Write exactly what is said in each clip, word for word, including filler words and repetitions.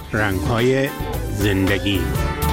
رنگ‌های زندگی.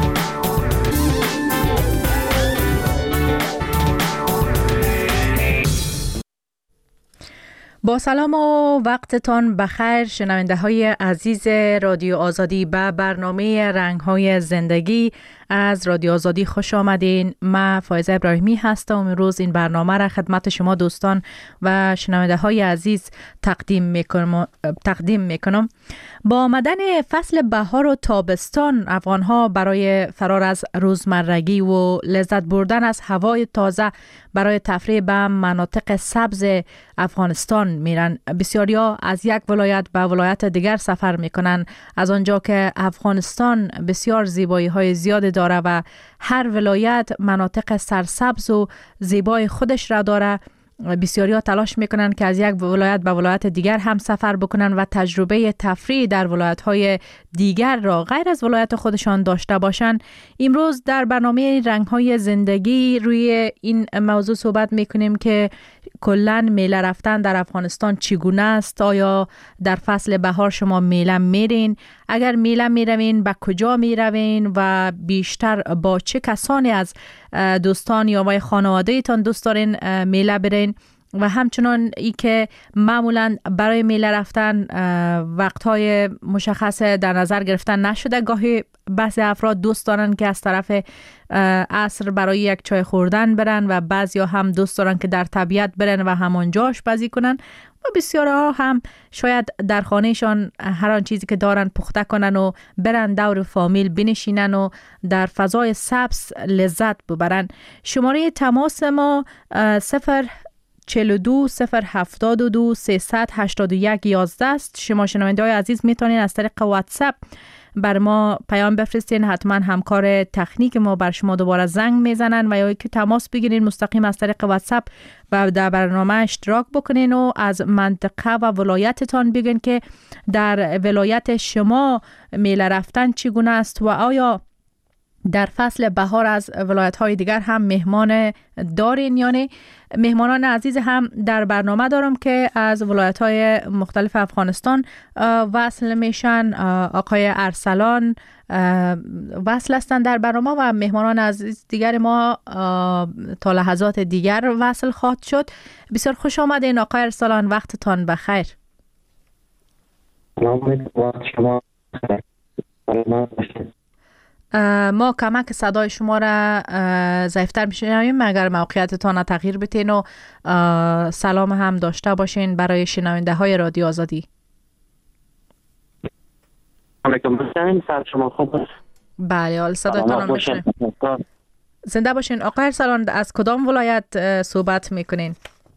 با سلام و وقتتان بخیر شنونده های عزیز رادیو آزادی، به برنامه رنگ‌های زندگی از رادیو آزادی خوش آمدین. من فائزه ابراهیمی هستم. امروز این برنامه را خدمت شما دوستان و شنونده های عزیز تقدیم میکنم. تقدیم میکنم. با آمدن فصل بهار و تابستان، افغان‌ها برای فرار از روزمرگی و لذت بردن از هوای تازه برای تفریح به مناطق سبز افغانستان میرن. بسیاریا از یک ولایت به ولایت دیگر سفر میکنن، از آنجا که افغانستان بسیار زیبایی های زیاد داره و هر ولایت مناطق سرسبز و زیبای خودش را داره. بسیاریا تلاش میکنن که از یک ولایت به ولایت دیگر هم سفر بکنن و تجربه تفریح در ولایت‌های دیگر را غیر از ولایت خودشان داشته باشن. امروز در برنامه رنگ‌های زندگی روی این موضوع صحبت میکنیم که کلاً میله رفتن در افغانستان چگونه است؟ آیا در فصل بهار شما میله میرین؟ اگر میله میروین به کجا میروین و بیشتر با چه کسانی از دوستان یا با خانواده ایتان دوست دارین میله برین؟ و همچنان ای که معمولا برای میله رفتن وقتهای مشخص در نظر گرفتن نشده، گاهی بعضی افراد دوست دارن که از طرف عصر برای یک چای خوردن برن و بعضی هم دوست دارن که در طبیعت برن و همانجا آشپزی کنن و بسیارها هم شاید در خانهشان هر آن چیزی که دارن پخته کنن و برن دور فامیل بنشینن و در فضای سبز لذت ببرن. شماره تماس ما صفر چهل و دو صفر هفتاد و دو سیصد هشتاد و یک یازده است. شما شنونده های عزیز میتونین از طریق واتساپ بر ما پیام بفرستین، حتما همکار تکنیک ما بر شما دوباره زنگ میزنن و یا که تماس بگیرین مستقیم از طریق واتساپ و در برنامه اشتراک بکنین و از منطقه و ولایتتان بگین که در ولایت شما میله رفتن چگونه است و آیا در فصل بهار از ولایت‌های دیگر هم مهمان دارین. یعنی مهمانان عزیز هم در برنامه دارم که از ولایت‌های مختلف افغانستان وصل میشن. آقای ارسلان وصل هستند در برنامه و مهمانان عزیز دیگر ما تا لحظات دیگر وصل خواهد شد. بسیار خوش آمدین آقای ارسلان، وقتتان بخیر. وقت شما بخیر. ما کمک صدای شما را ضعیفتر میشنویم، اگر موقعیتتان تغییر بتین و سلام هم داشته باشین برای شنونده های رادیو آزادی. علیکم السلام، شما خوب است؟ بله، حال صدایتان هم میشنویم. زنده باشین. آقای ارسلان از کدام ولایت صحبت میکنین؟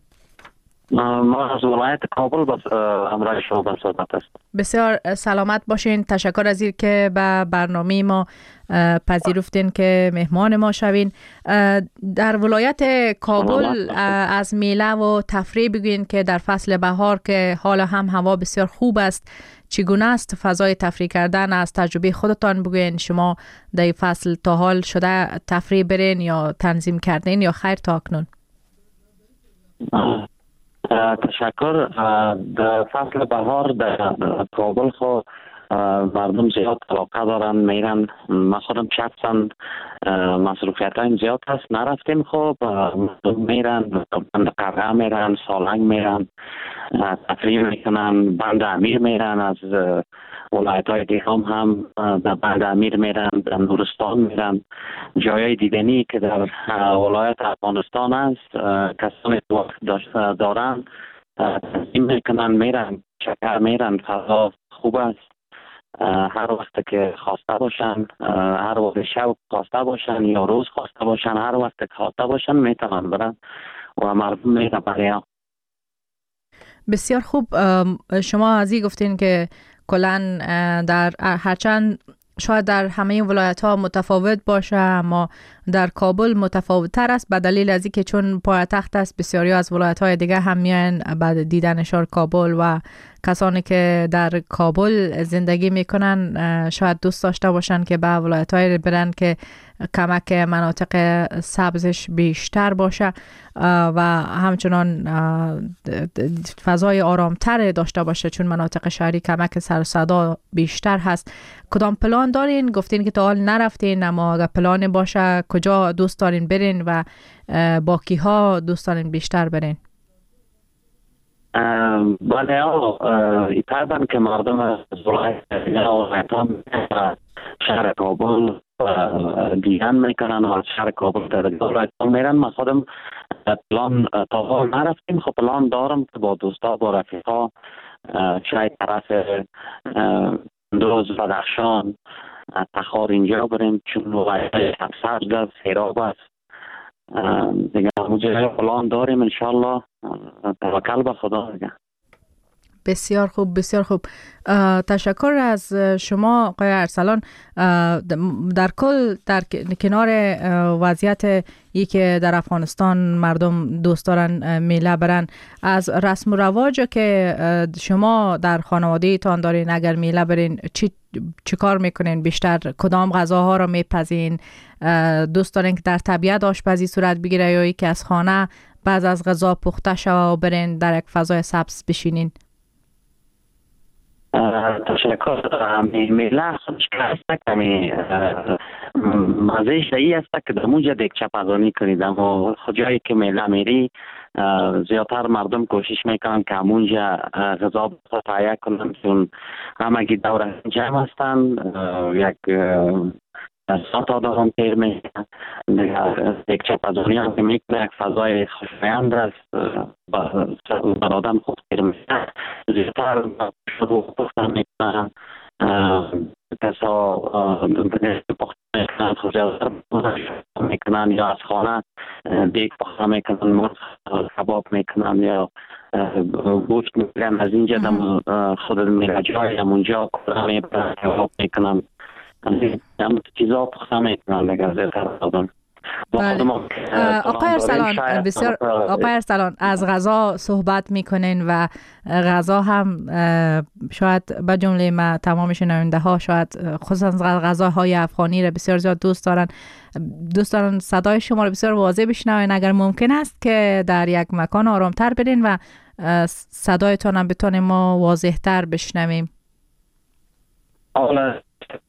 ما از ولایت کابل بس همراه شما به صحبت است. بسیار سلامت باشین. تشکر از این که به برنامه ما پذیرفتین که مهمان ما شوین. در ولایت کابل از میله و تفریح بگوین که در فصل بهار که حالا هم هوا بسیار خوب است، چگونه است فضای تفریح کردن؟ از تجربه خودتان بگوین. شما در این فصل تا حال شده تفریح برین یا تنظیم کردین یا خیر تا اکنون؟ تشکر. در فصل بهار در کابل خود مردم زیاد علاقه دارن میرن. من خودم شخصا مصروفیت های زیاد هست نرفتیم. خب مردم میرن بند قرعه میرن، سالنگ میرن، تفریح میکنن، بند امیر میرن. از ولایت های دیگه هم هم در بند امیر میرن، در نورستان میرن. جایای دیدنی که در ولایت افغانستان است کسانی وقت دارن تنظیم میکنن میرن، شکر میرن. فضا خوب است. هر وقت که خواسته باشن، هر وقت شب خواسته باشن یا روز خواسته باشن، هر وقت که خواسته باشن میتونن برن و مردم میرن برای. بسیار خوب. شما از این گفتین که کلاً در هرچند شاید در همه ولایت ها متفاوت باشه اما در کابل متفاوت تر است، به دلیل از اینکه چون پایتخت است بسیاری از ولایت های دیگه هم میان بعد دیدن شهر کابل و کسانی که در کابل زندگی میکنن شاید دوست داشته باشن که به ولایت‌های برن که کمک مناطق سبزش بیشتر باشه و همچنان فضای آرامتر داشته باشه، چون مناطق شهری کمک سر و صدا بیشتر هست. کدام پلان دارین؟ گفتین که تا حال نرفتین، اما اگر پلان باشه کجا دوست دارین برین و با کیها دوست دارین بیشتر برین؟ بله ایتابن که مردم از شهر کابل دیگن میکنن و شهر کابل در میرن. من خودم پلان تا حال نرفتیم، خب پلان دارم که با دوستا با رفیقا شاید طرف دوز و درخشان تخار اینجا بریم، چون وقتی سبز است، سیراب است دیگه. مجرد پلان داریم انشالله، توکل به خدا دیگه. بسیار خوب، بسیار خوب. تشکر از شما آقای ارسلان. در کل در کنار وضعیت ای که در افغانستان مردم دوست دارن میله برن، از رسم و رواج که شما در خانواده تان دارین اگر میله برین چی چی کار میکنین بیشتر؟ کدام غذاها رو میپزین؟ دوست دارین که در طبیعت آشپزی صورت بگیره یا ای که از خانه بعد از غذا پخته شوه و برین در یک فضای سبز بشینین؟ تشکر. میله خودش که هست کمی مزهش دایی است که در مونجا دیگچه پزانی کنید، اما جایی که میله میری زیادتر مردم کوشش میکنن که همونجا غذا تهیه کنن، چون همگی دور جمع هستن، یک ساعت آدم هم تیر میکنن. یک چپازانی هم که میکنه یک فضای خوشایند است، بر آدم خود تیر میکنن. زیادتر شروع پختن میکنن، کسا پختن میکنن، خجالتر میکنن یا از خانه دیگ پختن میکنن، مرغ کباب میکنن یا گوشت میکنن. از اینجا خود میره جای همونجا کلا میبرن کباب میکنن، هم چیزا پخته میکنن دیگه زیادتر آدم. آقای ارسلان بسیار آقای ارسلان از غذا صحبت میکنین و غذا هم شاید به جمله ما تمام شنونده ها شاید خصوصا غذاهای افغانی را بسیار زیاد دوست دارن دوست دارن صدای شما رو بسیار واضح بشنوین. اگر ممکن است که در یک مکان آرامتر برین و صدایتان هم بتونیم ما واضح تر بشنویم. آله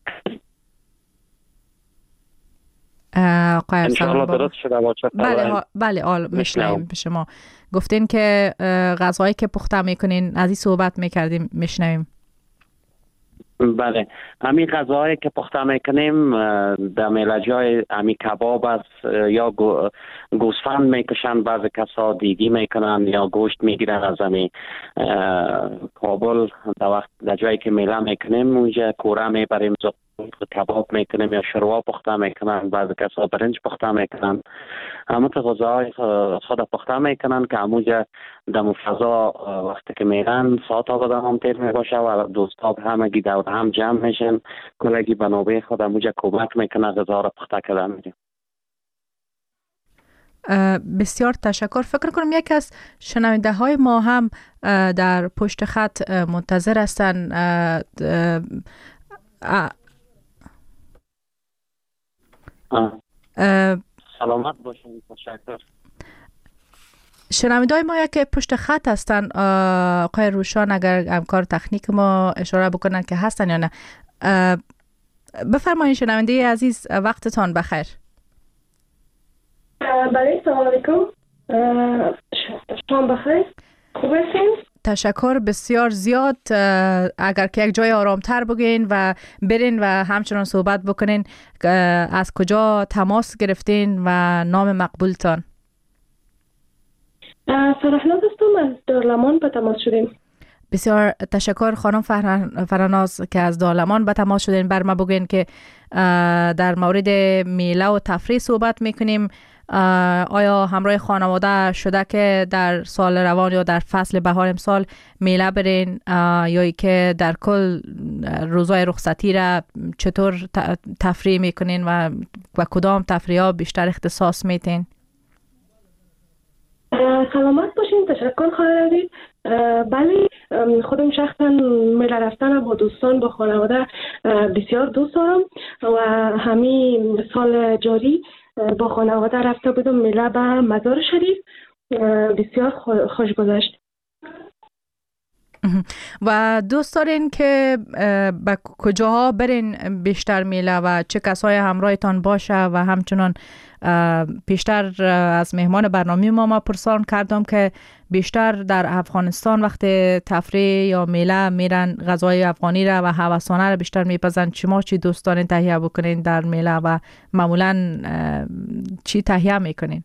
آقای ارسلان درست شده باشه. بله بله آل میشنویم به شما. گفتین که غذایی که پخته میکنین از این صحبت میکردیم، میشنویم. بله همین غذایی که پخته میکنیم در میله‌جای همین کباب است یا گوسفند میکشن، بعضی کسا دیگی میکنن یا گوشت میگیرن از همین کابل. در وقت در جایی که میله میکنیم اونجا کوره میبریم، کباب میکنیم یا شوروا پخته میکنن، بعضی کسا برنج پخته میکنن. همه تا غذاهای خود پخته میکنن که همونجا در فضا وقتی که میرن ساعت ها بدن هم تیر میباشه و دوستا همگی دور هم جمع میشن، کلگی به نوبه خود همونجا کمک میکنن غذا را پخته کردن میریم. بسیار تشکر. فکر کنم یک از شنونده های ما هم در پشت خط منتظر هستن. سلامت باشین. تشکر. شنونده‌های ما که پشت خط هستن، آقای روشان اگر همکار تکنیک ما اشاره بکنن که هستن یا نه. بفرمایید شنونده عزیز، وقتتان بخیر. بله سلام علیکم، شما بخیر، خوب هستین؟ تشکر بسیار زیاد. اگر که یک جای آرامتر بگین و برین و همچنان صحبت بکنین، از کجا تماس گرفتین و نام مقبولتان؟ فرهناز هستم، از دارلمان به تماس شدیم. بسیار تشکر خانم فرهناز که از دارلمان به تماس شدین. بر ما بگین که در مورد میله و تفریح صحبت میکنیم. آیا همراه خانواده شده که در سال روان یا در فصل بهار امسال میله برین، یا ای که در کل روزای رخصتی را چطور تفریح میکنین و و کدام تفریح ها بیشتر اختصاص میتین؟ سلامت باشین، تشکر خواهر عزیز. بله، خودم شخصا میله رفتن با دوستان با خانواده بسیار دوست دارم و همین سال جاری با خانواده رفته بودم میله به مزار شریف. بسیار خوش گذشت. و دوست دارین که به کجاها برین بیشتر میله و چه کسای همراهتان باشه؟ و همچنان پیشتر از مهمان برنامه ما ما پرسان کردم که بیشتر در افغانستان وقتی تفریح یا میله میرن غذای افغانی را و هوسانه را بیشتر میپزن. شما چی دوست دارین تهیه بکنین در میله و معمولا چی تهیه میکنین؟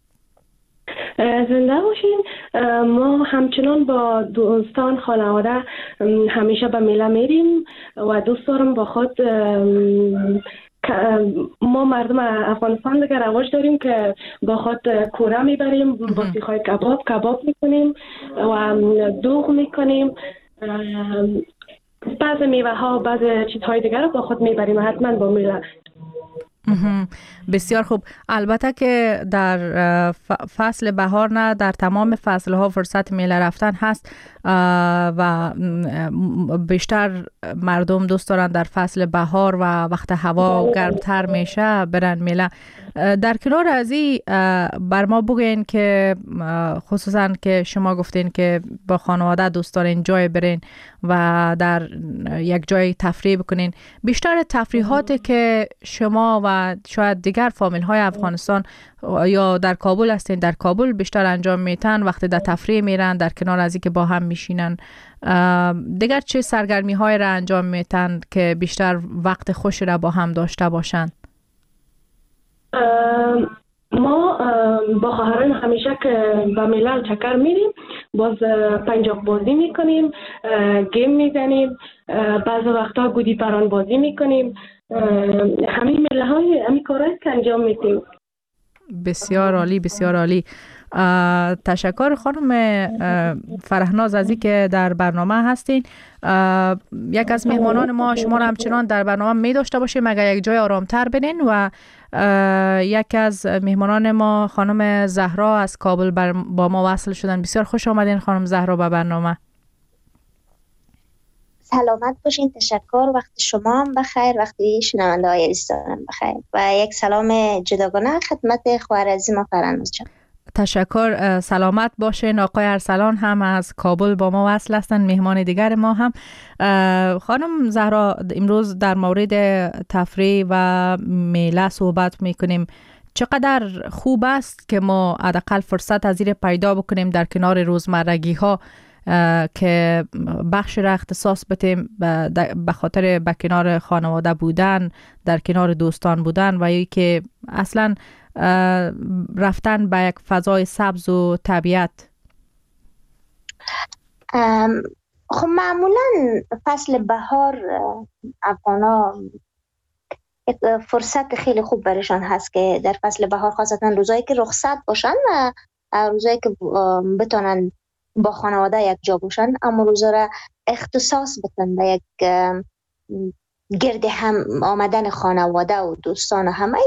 زنده باشین. ما همچنان با دوستان خانواده همیشه به میله میریم و دوست دارم با خود ما مردم افغانستان دیگه رواج داریم که با خود کوره میبریم، با سیخای کباب کباب میکنیم و دوغ میکنیم. بعض میوه ها بعض چیزهای دیگر رو با خود میبریم و حتما با میله. بسیار خوب. البته که در فصل بهار نه، در تمام فصل ها فرصت میله رفتن هست و بیشتر مردم دوست دارن در فصل بهار و وقت هوا گرمتر میشه برن میله. در کنار از این بر ما بگین که خصوصا که شما گفتین که با خانواده دوست دارین جای برین و در یک جای تفریح بکنین، بیشتر تفریحاتی که شما و شاید دیگر فامیل های افغانستان یا در کابل هستین در کابل بیشتر انجام میتن وقتی در تفریح میرن در کنار از این که با هم میشینن، دیگر چه سرگرمی های را انجام میتن که بیشتر وقت خوشی را با هم داشته باشن؟ ما با خواهران همیشه که به میله چکر میریم، باز پنجاب بازی میکنیم، گیم میزنیم، بعض وقتا گودی پران بازی میکنیم. همین میله های همین کارهایی که انجام میدیم. بسیار عالی، بسیار عالی. تشکر خانم فرهناز از این که در برنامه هستین. یک از مهمانان ما شما را همچنان در برنامه می داشته باشیم اگر یک جای آرامتر برین و یک از مهمانان ما خانم زهرا از کابل با ما وصل شدن. بسیار خوش آمدین خانم زهرا به برنامه. سلامت باشین. تشکر. وقت شما هم بخیر، وقتی شنونده های عزیزانم بخیر و یک سلام جداگانه خدمت خواهر عزیز ما فرهناز جان. تشکر. سلامت باشین. آقای ارسلان هم از کابل با ما وصل هستند، مهمان دیگر ما هم. خانم زهرا، امروز در مورد تفریح و میله صحبت میکنیم. چقدر خوب است که ما حداقل فرصت از این پیدا بکنیم در کنار روزمرگی ها که بخش را اختصاص بدیم به خاطر به کنار خانواده بودن، در کنار دوستان بودن و یا که اصلا رفتن به یک فضای سبز و طبیعت. خب معمولا فصل بهار افغانا یک فرصت خیلی خوب برشان هست که در فصل بهار خاصتا روزایی که رخصت باشن و روزایی که بتونن با خانواده یک جا باشن، اما روزا را اختصاص بدن به یک گرد هم آمدن خانواده و دوستان. همه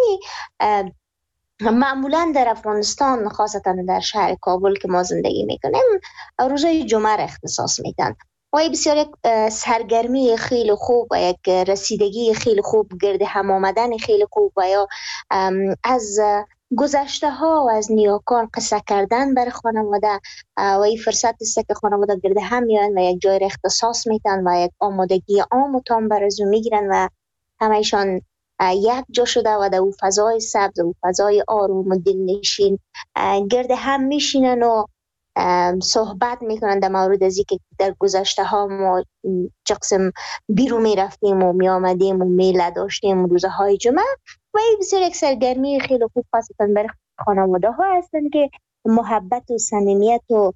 معمولا در افغانستان خاصتا در شهر کابل که ما زندگی میکنیم روزای جمعه را اختصاص میدن و بسیار یک سرگرمی خیلی خوب و یک رسیدگی خیلی خوب، گرد هم آمدن خیلی خوب و یا از گذشته ها و از نیاکان قصه کردن بر خانواده و این فرصت است که خانواده گرد هم میان و یک جای را اختصاص میدن و یک آمادگی عام و تام برازو میگیرن و همهشان یک جا شده و در او فضای سبز و فضای آروم و دلنشین گرد هم میشینن و صحبت میکنن در مورد از که در گذشته ها ما چه قسم بیرون میرفتیم و میامدیم و میله داشتیم روزهای جمعه و این بسیار یک سرگرمی خیلی خوب خاصتا برای خانواده ها هستن که محبت و صمیمیت و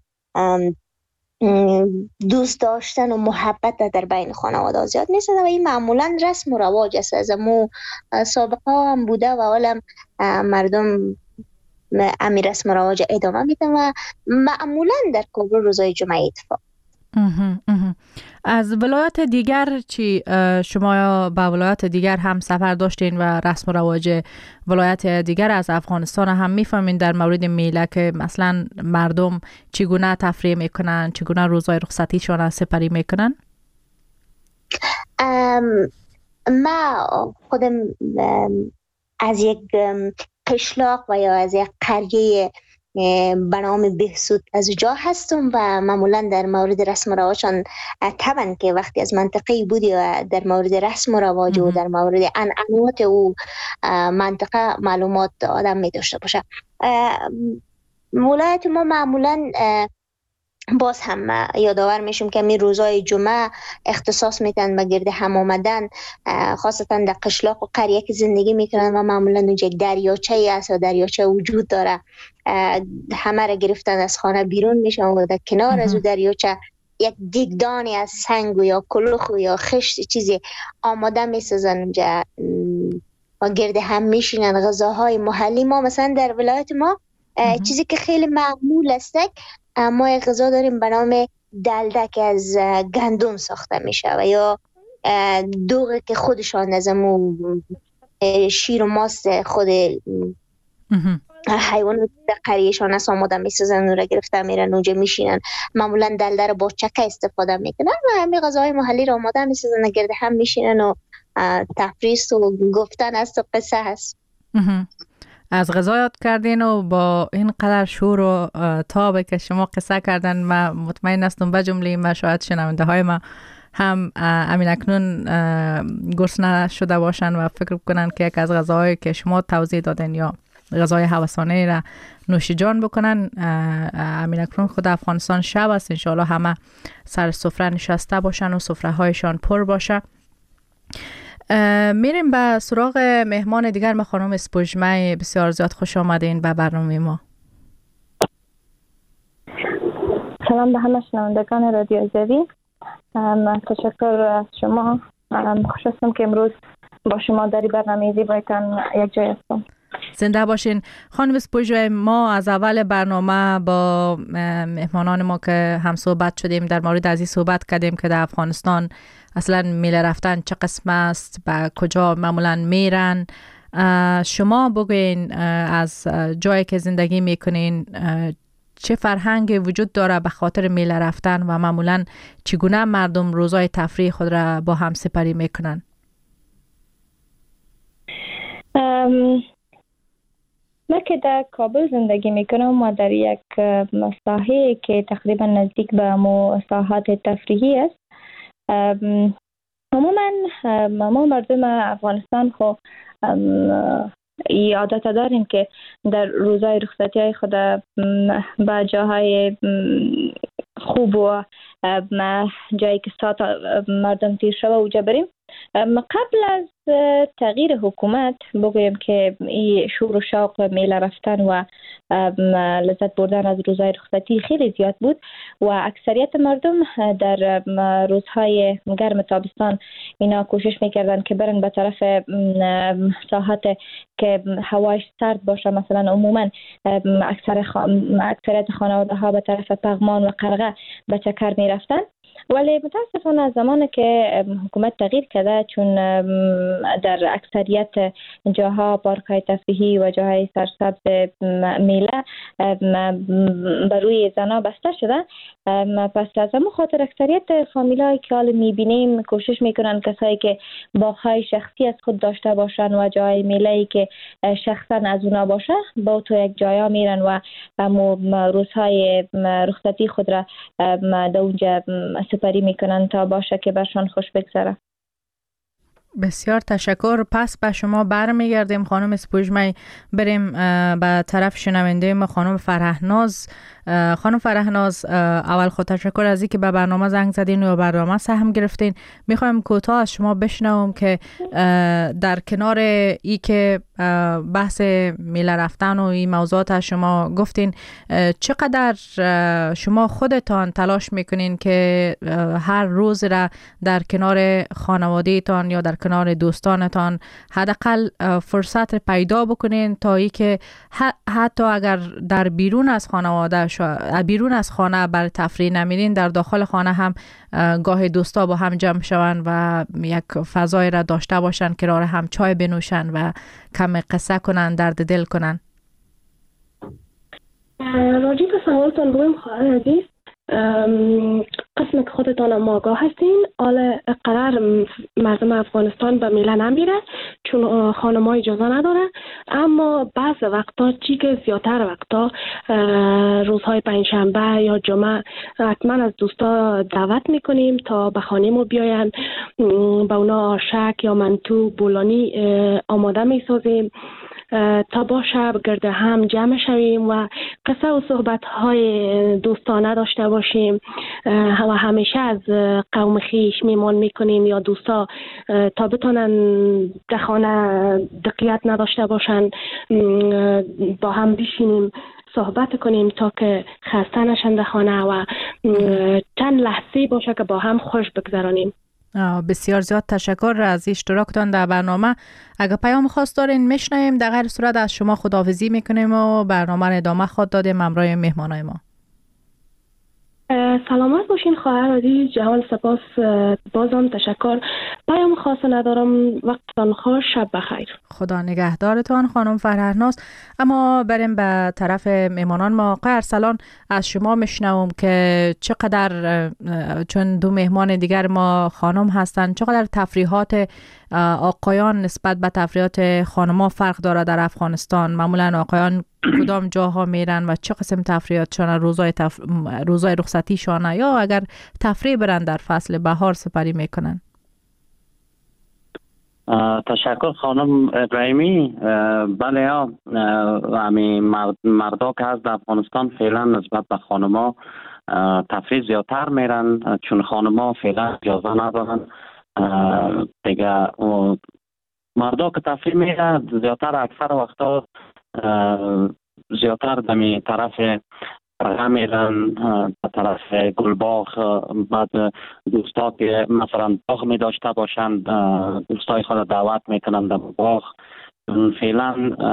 دوست داشتن و محبت در بین خانواده زیاد نیست و این معمولا رسم و رواج است. از مو سابقه هم بوده و حالا مردم امیر رسم و رواج ادامه میدن و معمولا در کابل روزای جمعه اتفاق. از ولایات دیگر چی شما با ولایات دیگر هم سفر داشتین و رسم و رواج ولایات دیگر از افغانستان هم میفهمین در مورد میله که مثلا مردم چگونه تفریح میکنن، چگونه روزهای رخصتیشان سپری میکنن؟ ما خودم از یک قشلاق و یا از یک قریه به نام بهسود از جا هستم و معمولا در مورد رسم و رواجشان طبعا که وقتی از منطقه بودی و در مورد رسم و رواج و در مورد عنعنات و منطقه معلومات آدم می داشته باشه. ولایت ما معمولا باز هم یادآور میشم که می روزای جمعه اختصاص میتن به گرد هم آمدن، خاصتا در قشلاق و قریه که زندگی میکنن و معمولا اونجا دریاچه است و دریاچه وجود داره، همه را گرفتن از خانه بیرون میشن و در کنار از دریاچه یک دیگدانی از سنگ و یا کلوخ و یا خشت چیزی آماده میسازن اونجا و گرد هم میشینن. غذاهای محلی ما مثلا در ولایت ما چیزی که خیلی معمول است، ما یک غذا داریم به نام دلده که از گندم ساخته میشه و یا دوغه که خودشان از امو شیر و ماست خود حیوان قریهشان است آماده میسازن و را گرفته میرن اونجا میشینن. معمولا دلده رو با چکه استفاده میکنن و همین غذاهای محلی رو آماده میسازن، گرد هم میشینن و تفریح و گفتن است و قصه هست. از غذا یاد کردین و با این قدر شور و تابه که شما قصه کردن ما مطمئن هستم به جمله ما شاید شنونده های ما هم امین اکنون گرسنه شده باشن و فکر کنن که یک از غذاهایی که شما توضیح دادین یا غذای هوسانه را نوش جان بکنن. امین اکنون خود افغانستان شب است، انشاءالله همه سر سفره نشسته باشن و سفره هایشان پر باشه. میریم به سراغ مهمان دیگر. ما خانم اسپوژمه، بسیار زیاد خوش آمدین به برنامه ما. سلام به همه شنوندگان رادیو آزادی. تشکر از شما. خوش هستم که امروز با شما در برنامه زیبایتان یک جای هستم. زنده باشین. خانم اسپوژمه، ما از اول برنامه با مهمانان ما که هم صحبت شدیم در مورد از این صحبت کردیم که در افغانستان اصلا میله رفتن چه قسم است، به کجا معمولا میرن. شما بگوین از جایی که زندگی میکنین چه فرهنگ وجود داره به خاطر میله رفتن و معمولا چگونه مردم روزای تفریح خود را با هم سپری میکنن؟ من که در کابل زندگی میکنم و در یک ساحه که تقریبا نزدیک به مو ساحات تفریحی است. عموما ما مردم افغانستان خو عادت داریم که در روزهای رخصتی های خود به جاهای خوب و جایی که ساعت مردم تیر شده اوجا بریم. قبل از تغییر حکومت بگویم که این شور و شوق میله رفتن و لذت بردن از روزهای رخصتی خیلی زیاد بود و اکثریت مردم در روزهای گرم تابستان اینا کوشش میکردن که برن به طرف ساحات که هوایش سرد باشه. مثلا عموما اکثر خ... اکثریت خانواده ها به طرف پغمان و قرغه به چکر میرفتن، ولی متاسفانه از زمانی که حکومت تغییر کرده، چون در اکثریت جاها پارک‌های تفریحی و جاهای سرسبز میله بر روی زنا بسته شده، پس از همون خاطر اکثریت فامیلایی که حال میبینیم کوشش میکنن کسایی که باغ‌های شخصی از خود داشته باشن و جای میله‌ای که شخصا از اونا باشه با تو یک جایا میرن و روزهای رخصتی خود را در اونجا سپری میکنن تا باشه که برشان خوش بگذره. بسیار تشکر. پس به شما برمیگردیم خانم اسپوژمه، بریم به طرف شنونده ما خانم فرهناز. خانم فرهناز، اول خود تشکر از اینکه به برنامه زنگ زدین و برنامه سهم گرفتین. میخوایم کوتاه از شما بشنوم که در کنار ای که بحث میله رفتن و این موضوعات از شما گفتین، چقدر شما خودتان تلاش میکنین که هر روز را در کنار خانواده تان یا در کنار دوستانتان حداقل فرصت پیدا بکنین تا ای که حتی اگر در بیرون از خانواده بیرون از خانه بر تفریح نمیرین، در داخل خانه هم گاه دوستا با هم جمع شون و یک فضای را داشته باشن، کنار هم چای بنوشن و کم قصه کنن، درد دل کنن؟ راجع به سوالتون بگویم خواهر عزیز، قسم که خودتان هم آگاه هستین، حالا قرار مردم افغانستان به میله نمیره چون خانم ها اجازه نداره، اما بعض وقتا چی که زیادتر وقتا روزهای پنجشنبه یا جمعه حتما از دوستا دعوت میکنیم تا به خانه ما بیاین، با اونا آشک یا منتو بولانی آماده میسازیم تا با شب گرد هم جمع شویم و قصه و صحبت های دوستانه داشته باشیم و همیشه از قوم خیش میمان میکنیم یا دوستا تا بتونن در خانه دقیقت نداشته باشن با هم بشینیم صحبت کنیم تا که خسته نشن در خانه و چند لحظه باشه که با هم خوش بگذرانیم. بسیار زیاد تشکر از اشتراکتان در برنامه. اگر پیام خاص دارین میشنویم، در غیر صورت از شما خداحافظی میکنیم و برنامه را ادامه خواهد دادیم همراه مهمانای ما. سلامت باشین خواهر عزیز، جهان سپاس، بازم تشکر. پیام خاص ندارم، وقتتان خوش، شب بخیر. خدا نگهدارتان خانم فرهناز. اما بریم به طرف مهمانان ما. آقای ارسلان، از شما میشنوم که چقدر، چون دو مهمان دیگر ما خانم هستند، چقدر تفریحات آقایان نسبت به تفریحات خانم‌ها فرق داره در افغانستان؟ معمولا آقایان کدام جاها میرن و چه قسم تفریحاتشان، روزای تف... روزای رخصتیشان یا اگر تفریح برن در فصل بهار سپری میکنن؟ تشکر خانم ابراهیمی. بله ها، همین مرد مردا که از در افغانستان فعلا نسبت به خانما تفریح زیادتر میرن چون خانما فعلا اجازه ندارن دیگه. مردا که تفریح میرن زیادتر اکثر وقتا زیادتر دمی طرف برغه میرن، طرف گلباغ، بعد دوستا که مثلا باغ می داشته باشند دوستای خود دعوت میکنن در باغ. فعلا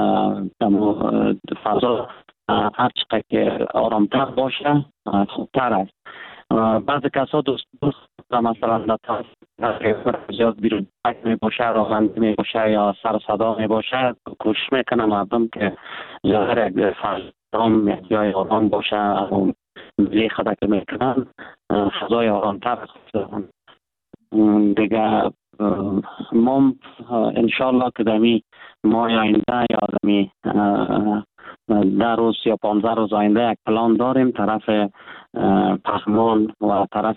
فضا هر چقدر که آرامتر باشه خوبتر است. بعضی کسا دوست دوست مثلا در طرف زیاد بیرون می باشه، راغنده می باشه یا سر صدا می باشه، کوشش میکنن مردم که ظاهر یک فرزام یک جای آرام باشه، اون ملی خدا که میکنن فضای آرامتر خودشون دیگه. ما انشالله که دمی ماه آینده یا دمی در روز یا پانزده روز آینده یک پلان داریم طرف پخمان و طرف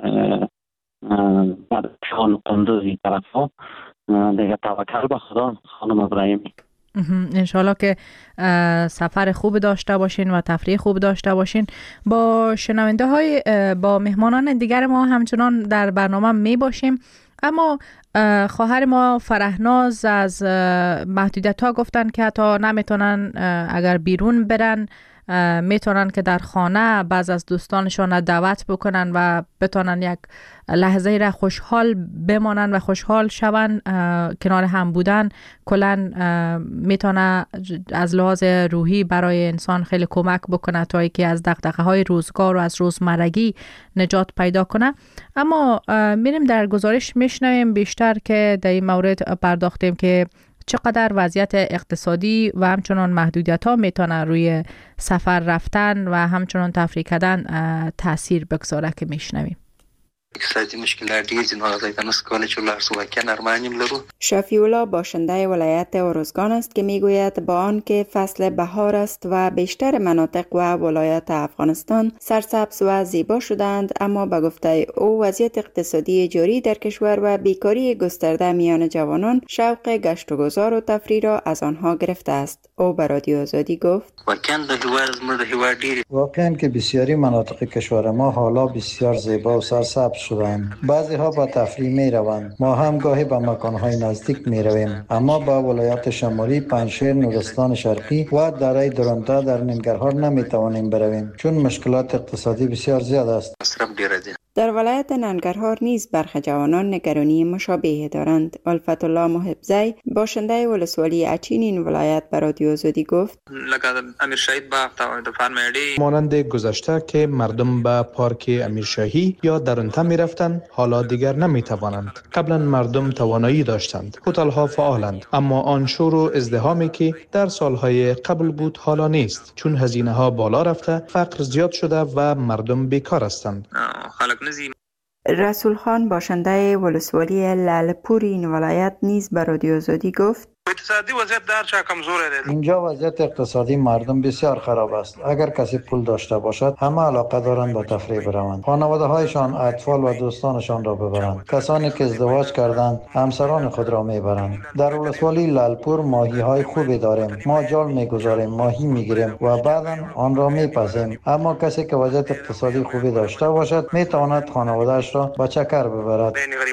بدخشان قندوزی طرف ها دیگه. توکل به خدا خانم ابراهیمی. انشالله که سفر خوب داشته باشین و تفریح خوب داشته باشین. با شنونده های با مهمانان دیگر ما همچنان در برنامه می باشیم، اما خواهر ما فرهناز از محدودیت ها گفتن که حتی نمیتونن اگر بیرون برن میتونن که در خانه بعض از دوستانشان دعوت بکنن و بتونن یک لحظه را خوشحال بمانن و خوشحال شون. کنار هم بودن کلن میتونه از لحاظ روحی برای انسان خیلی کمک بکنه تا اینکه از دغدغه های روزگار و از روزمرگی نجات پیدا کنه. اما میریم در گزارش میشنویم بیشتر که در این مورد پرداختیم که چقدر وضعیت اقتصادی و همچنان محدودیت ها میتونه روی سفر رفتن و همچنان تفریح کردن تاثیر بگذاره که میشنویم. اقتصادی مشکلات ډیر دي، نو هغه ته نس کولای چې ولر سو واقعا ارمانیم لرو. شفیع الله باشنده ولایت ارزگان است که میگوید با آنکه فصل بهار است و بیشتر مناطق و ولایات افغانستان سرسبز و زیبا شدند، اما به گفته او وضعیت اقتصادی جاری در کشور و بیکاری گسترده میان جوانان شوق گشت و گذار و تفریح را از آنها گرفته است. او به رادیو آزادی گفت واقعا د هیواد زموږ د هیواد ډیر واقعا که بسیاری مناطق کشور ما حالا بسیار زیبا و سرسبز حبس شدند. بعضی ها با تفریح می روند. ما هم گاهی به مکانهای نزدیک می رویم، اما با ولایات شمالی، پنجشیر، نورستان شرقی و دره درونتا در ننگرهار نمی توانیم برویم چون مشکلات اقتصادی بسیار زیاد است. در ولایت ننگرهار نیز برخی جوانان نگرانی مشابه دارند. الفت الله محبزی باشنده ولسوالی اچین این ولایت به رادیو آزادی گفت: مانند گذشته که مردم به پارک امیرشاهی یا درونتا می رفتند، حالا دیگر نمی توانند. قبلا مردم توانایی داشتند، هتل ها فعالند، اما آن شور و ازدحامی که در سالهای قبل بود حالا نیست، چون هزینه ها بالا رفته، فقر زیاد شده و مردم بیکار هستند. رسول خان باشنده ولسوالی لاله‌پور این ولایت نیز به رادیو آزادی گفت: اقتصادی وضعیت در چه کمزوره ده. اینجا وضعیت اقتصادی مردم بسیار خراب است. اگر کسی پول داشته باشد همه علاقه دارند به تفریح بروند، خانواده هایشان، اطفال و دوستانشان را ببرند. کسانی که ازدواج کردند همسران خود را میبرند. در ولسوالی لاله‌پور ماهی های خوبی داریم. ما جال میگذاریم، ماهی میگیریم و بعدا آن را میپزیم. اما کسی که وضعیت اقتصادی خوبی داشته باشد میتواند خانواده‌اش را به چکر ببرد.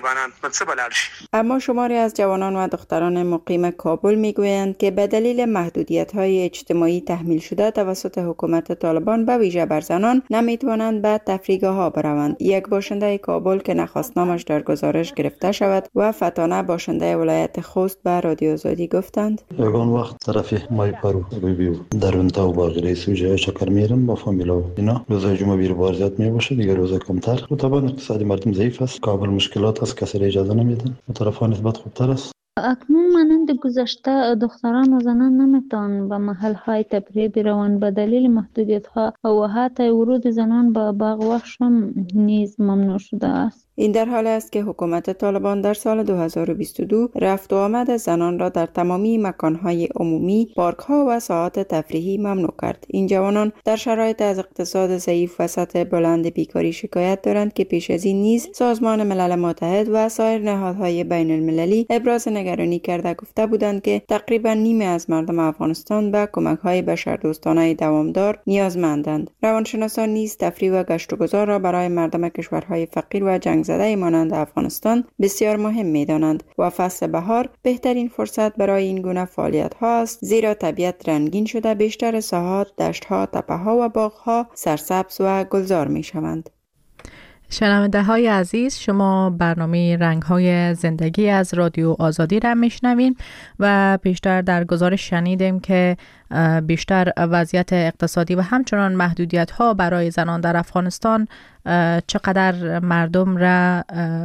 اما شماری از جوانان و دختران مقیم کابل میگویند که به دلیل محدودیت‌های اجتماعی تحمیل شده توسط حکومت طالبان به ویژه بر زنان نمیتوانند به تفریحگاه‌ها بروند. یک باشنده کابل که نخواست نامش در گزارش گرفته شود و فتانه باشنده ولایت خوست به رادیو آزادی گفتند: یگان وقت طرف مای پرو بیو درونتا و باغری سوجه شکر میرم با فامیلا و اینا روزای جمعه بیر بار زیاد میباشه، دیگه روزای کمتر. و طبعا اقتصادی مردم ضعیف است. کابل مشکلات است، کسی اجازه نمیدن. طرفان نسبت خوبتر است. اکنون مانند گذشته دختران و زنان نمیتوانند به محل‌های تفریحی بروند به دلیل محدودیت‌ها و حتی ورود زنان به باغ وحش نیز ممنوع شده است. این در حال است که حکومت طالبان در سال دو هزار و بیست و دو رفت و آمد زنان را در تمامی مکانهای عمومی، پارک‌ها و ساحات تفریحی ممنوع کرد. این جوانان در شرایط از اقتصاد ضعیف و سطح بلند بیکاری شکایت دارند که پیش از این نیز سازمان ملل متحد و سایر نهادهای بین المللی ابراز نگرانی کرده گفته بودند که تقریبا نیمه از مردم افغانستان به کمک‌های بشردوستانه دوامدار نیازمندند. روانشناسان نیز تفریح و گشت و گذار را برای مردم کشورهای فقیر و جنگ زده مانند افغانستان بسیار مهم می‌دانند و فصل بهار بهترین فرصت برای این گونه فعالیت‌ها است، زیرا طبیعت رنگین شده، بیشتر ساحات، دشت‌ها، تپه‌ها و باغ‌ها سرسبز و گلزار می‌شوند. شنونده های عزیز، شما برنامه رنگ های زندگی از رادیو آزادی را میشنوین و بیشتر در گزارش شنیدیم که بیشتر وضعیت اقتصادی و همچنان محدودیت ها برای زنان در افغانستان چقدر مردم را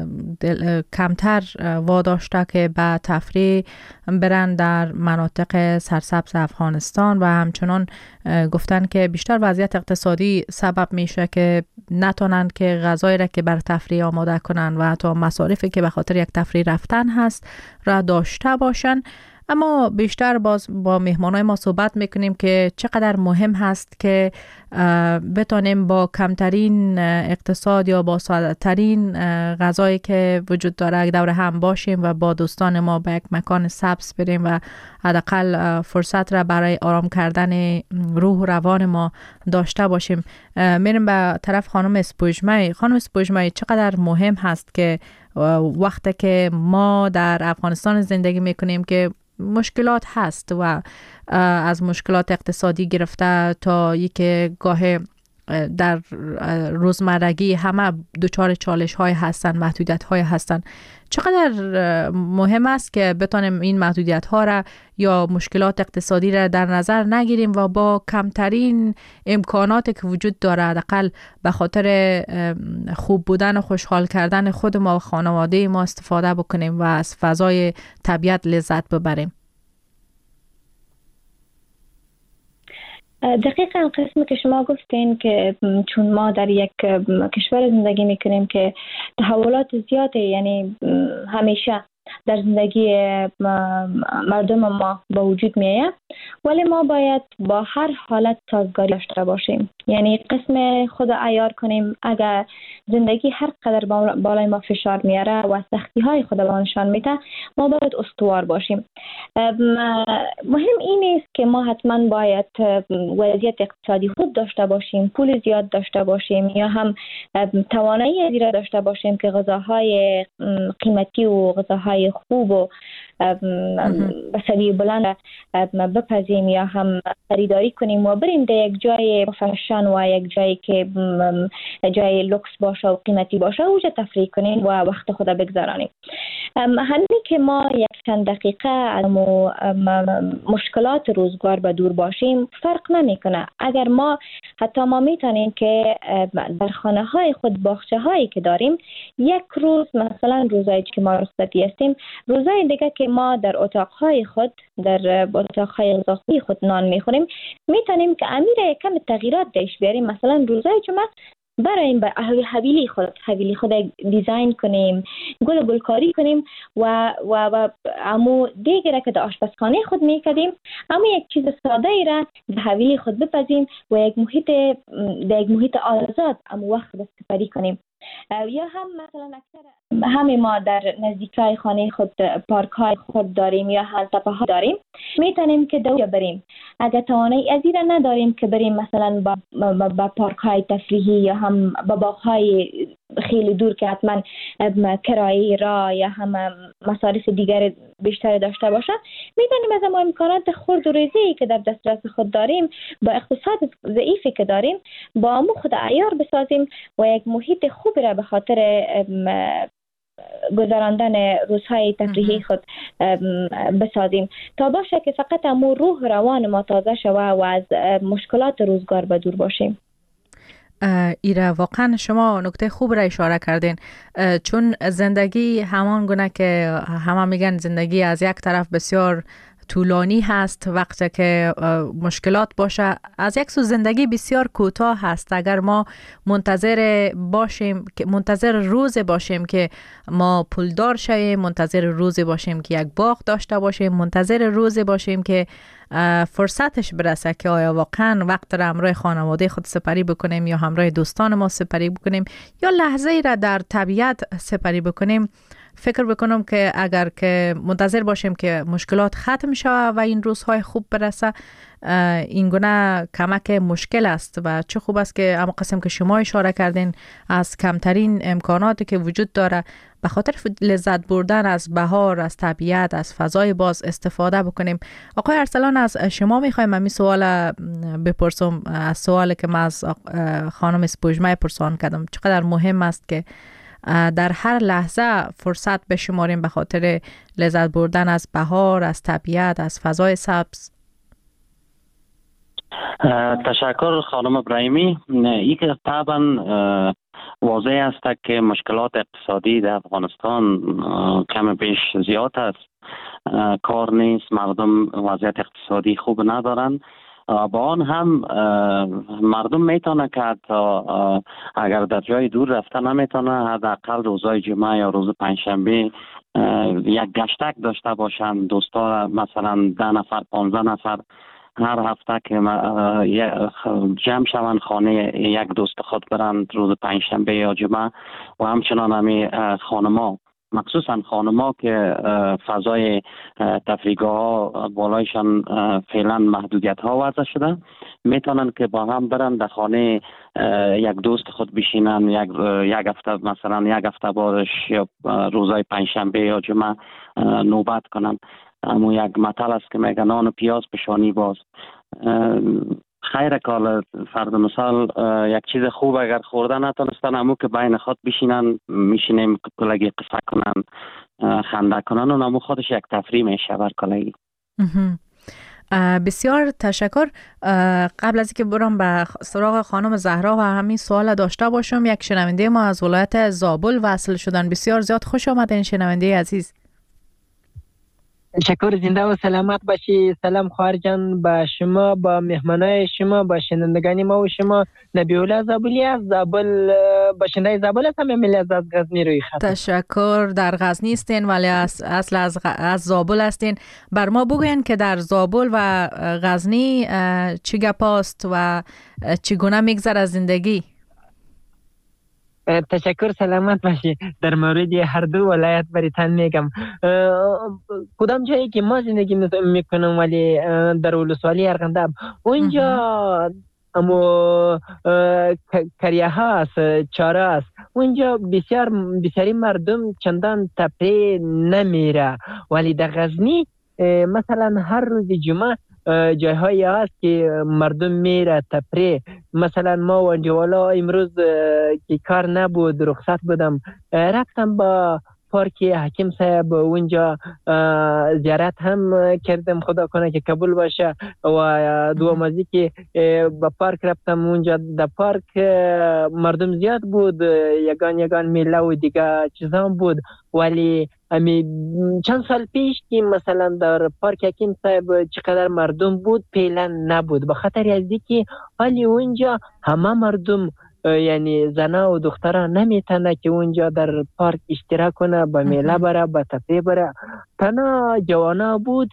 کمتر واداشته که به تفریح برند در مناطق سرسبز افغانستان و همچنان گفتن که بیشتر وضعیت اقتصادی سبب میشه که نتونن که غذایی را که بر تفریح آماده کنن و حتی مصارفی که به خاطر یک تفریح رفتن هست را داشته باشن. اما بیشتر باز با مهمانای ما صحبت میکنیم که چقدر مهم هست که بتانیم با کمترین اقتصاد یا با ساده‌ترین غذایی که وجود داره دور هم باشیم و با دوستان ما به یک مکان سبز بریم و حداقل فرصت را برای آرام کردن روح و روان ما داشته باشیم. میریم به طرف خانم اسپوجمه. خانم اسپوجمه، چقدر مهم هست که وقتی که ما در افغانستان زندگی میکنیم که مشکلات هست و از مشکلات اقتصادی گرفته تا یک گاه در روزمرگی همه دچار چالش های هستن، محدودیت های هستن، چقدر مهم است که بتانیم این محدودیت ها را یا مشکلات اقتصادی را در نظر نگیریم و با کمترین امکاناتی که وجود داره حداقل به خاطر خوب بودن و خوشحال کردن خود ما و خانواده ما استفاده بکنیم و از فضای طبیعت لذت ببریم. دقیقاً قسمی که شما گفتین که چون ما در یک کشور زندگی میکنیم که تحولات زیاده، یعنی همیشه در زندگی مردم ما با وجود میاد، ولی ما باید با هر حالت سازگاری داشته باشیم یعنی قسم خود عیار کنیم. اگر زندگی هر قدر بالای ما فشار میاره و سختی های خود ما نشان میده، ما باید استوار باشیم. مهم این است که ما حتما باید وضعیت اقتصادی خوب داشته باشیم، پول زیاد داشته باشیم، یا هم توانایی زیاد داشته باشیم که غذاهای قیمتی و غذاهای خوب و به سویه بلند بپزیم یا هم خریداری کنیم و بریم در یک جای فشن و یک جایی که جای لوکس باشه و قیمتی باشه اوجا تفریح کنیم و وقت خود بگذارانیم. همین که ما یک چند دقیقه از مشکلات روزگار به دور باشیم فرق نمیکنه. اگر ما حتی ما میتونیم که در خانه های خود باغچه هایی که داریم یک روز، مثلا روزایی که ما رخصتی هستیم، روزای دیگه که ما در اتاقهای خود در اتاقهای غذاخوری خود نان میخوریم، میتونیم که امیر کم تغییرات دیش بیاریم. مثلا روزای جمعه برایم به حویلی خود حویلی خود دیزاین کنیم، گل گلکاری کنیم و و و امو دیگه که در آشپزخانه خود میکردیم اما یک چیز ساده ای را به حویلی خود بپزیم و یک محیط در یک محیط آزاد امو وقت بسپری کنیم. یا هم مثلا اکثر همه ما در نزدیکای خانه خود پارک های خود داریم یا هم تپه ها داریم، میتونیم که دو بریم. اگر توانایی از این نداریم که بریم مثلا با, با, با پارک های تفریحی یا هم با باغ های خیلی دور که حتما کرایی را یا هم مصارف دیگر بیشتر داشته باشه، میتونیم از ما امکانات خرد و ریزی که در دسترس خود داریم با اقتصاد ضعیفی که داریم با امو خود عیار بسازیم و یک محیط خوبی را به خاطر گذراندن روزهای تفریحی خود بسازیم تا باشه که فقط امو روح روان ما تازه شوه و از مشکلات روزگار به دور باشیم. ایره واقعا شما نکته خوب را اشاره کردین، چون زندگی همان گونه که همه میگن زندگی از یک طرف بسیار طولانی هست، وقتی که مشکلات باشه از یک سو زندگی بسیار کوتاه هست. اگر ما منتظر باشیم که منتظر روز باشیم که ما پولدار شویم، منتظر روز باشیم که یک باغ داشته باشیم، منتظر روز باشیم که فرصتش برسه که آیا واقعا وقت را همراه خانواده خود سپری بکنیم یا همراه دوستان ما سپری بکنیم یا لحظه ای را در طبیعت سپری بکنیم، فکر بکنم که اگر که منتظر باشیم که مشکلات ختم شود و این روزهای خوب برسه، این گونه کمک مشکل است. و چه خوب است که اما قسم که شما اشاره کردین از کمترین امکاناتی که وجود داره به خاطر لذت بردن از بهار، از طبیعت، از فضای باز استفاده بکنیم. آقای ارسلان، از شما میخوایم من این سوال بپرسم، از سوالی که من از خانم اسپوژمه پرسان کردم، چقدر مهم است که در هر لحظه فرصت بشماریم به خاطر لذت بردن از بهار، از طبیعت، از فضای سبز. تشکر خانم ابراهیمی. این که طبعا واضح است که مشکلات اقتصادی در افغانستان کم بیش زیاد است، کار نیست، مردم وضعیت اقتصادی خوب ندارن. با آن هم مردم میتونه که اگر در جای دور رفته نمیتونه، حداقل روزهای جمعه یا روز پنجشنبه یک گشتک داشته باشن. دوستا مثلا ده نفر پانزده نفر هر هفته که جمع شوند خانه یک دوست خود برند روز پنجشنبه یا جمعه. و همچنان همی خانما، مخصوصا خانما که فضای تفریحگاه ها بالایشان فعلا محدودیت ها وضع شده، میتونن که با هم برن در خانه یک دوست خود بشینن، یک یک هفته مثلا یک هفته بارش یا روزای پنجشنبه یا جمعه نوبت کنن. اما یک مطل است که میگه نان و پیاز پشانی باز. خیر کال فرد مثال یک چیز خوب اگر خوردن نتونستن، امو که بین خود بشینن، میشینیم کلگی قصه کنن، خنده کنن، و امو خودش یک تفریح میشه بر کلگی. بسیار تشکر. قبل از اینکه برم به سراغ خانم زهرا و همین سوال داشته باشم، یک شنونده ما از ولایت زابل وصل شدن. بسیار زیاد خوش آمدین شنونده عزیز. تشکر، زنده و سلامت باشی. سلام خواهر جان، با شما، با مهمانای شما، با شنوندگان ما و شما. نبی‌الله زابلی از زابل، باشنده زابل هستم. ملی از غزنی روی خط. تشکر. در غزنی هستین ولی از اصل از غ... از زابل هستین. بر ما بگوین که در زابل و غزنی چی گپاست و چگونه میگذره زندگی؟ تشکر، سلامت باشی. در مورد هر دو ولایت بریتان میگم. کدام جایی که ما زندگی میکنم ولی در ولسوالی ارغنداب، اونجا اما کریه ها است، چاره است. اونجا بسیار بسیاری مردم چندان تفریح نمیره. ولی در غزنی مثلا هر روز جمعه جایهایی هست که مردم میره تفریح. مثلا ما و جوالا امروز که کار نبود، رخصت بودم، رفتم با پارک حکیم صاحب اونجا زیارت هم کردم. خدا کنه که قبول باشه. و دومازی که با پارک رفتم اونجا، در پارک مردم زیاد بود، یگان یگان میله و دیگه چیزام بود. ولی امی چند سال پیش که مثلا در پارک حکیم صاحب چقدر مردم بود پیلا نبود، به خاطر از اینکه حالی اونجا همه مردم یعنی زنا و دخترها نمیتونه که اونجا در پارک اشتراک کنه، با میله بره، با تفریح بره. تنها جوانا بود،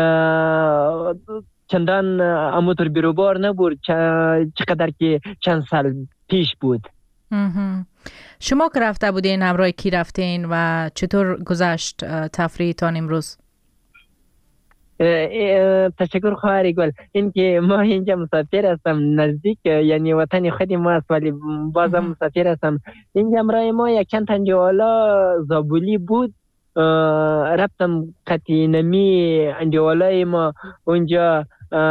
چندان اموتر بیروبار نبود چقدر که چند سال پیش بود. شما که رفته بودین همراه کی رفتین و چطور گذشت تفریحتان امروز؟ تشکر خواهر گل. این که ما اینجا مسافر هستم، نزدیک یعنی وطن خودی ما است ولی بازم مسافر هستم. اینجا همراه ما یک چند تن جوالا زابلی بود. رفتم قطعی نمی انجوالای ما اونجا،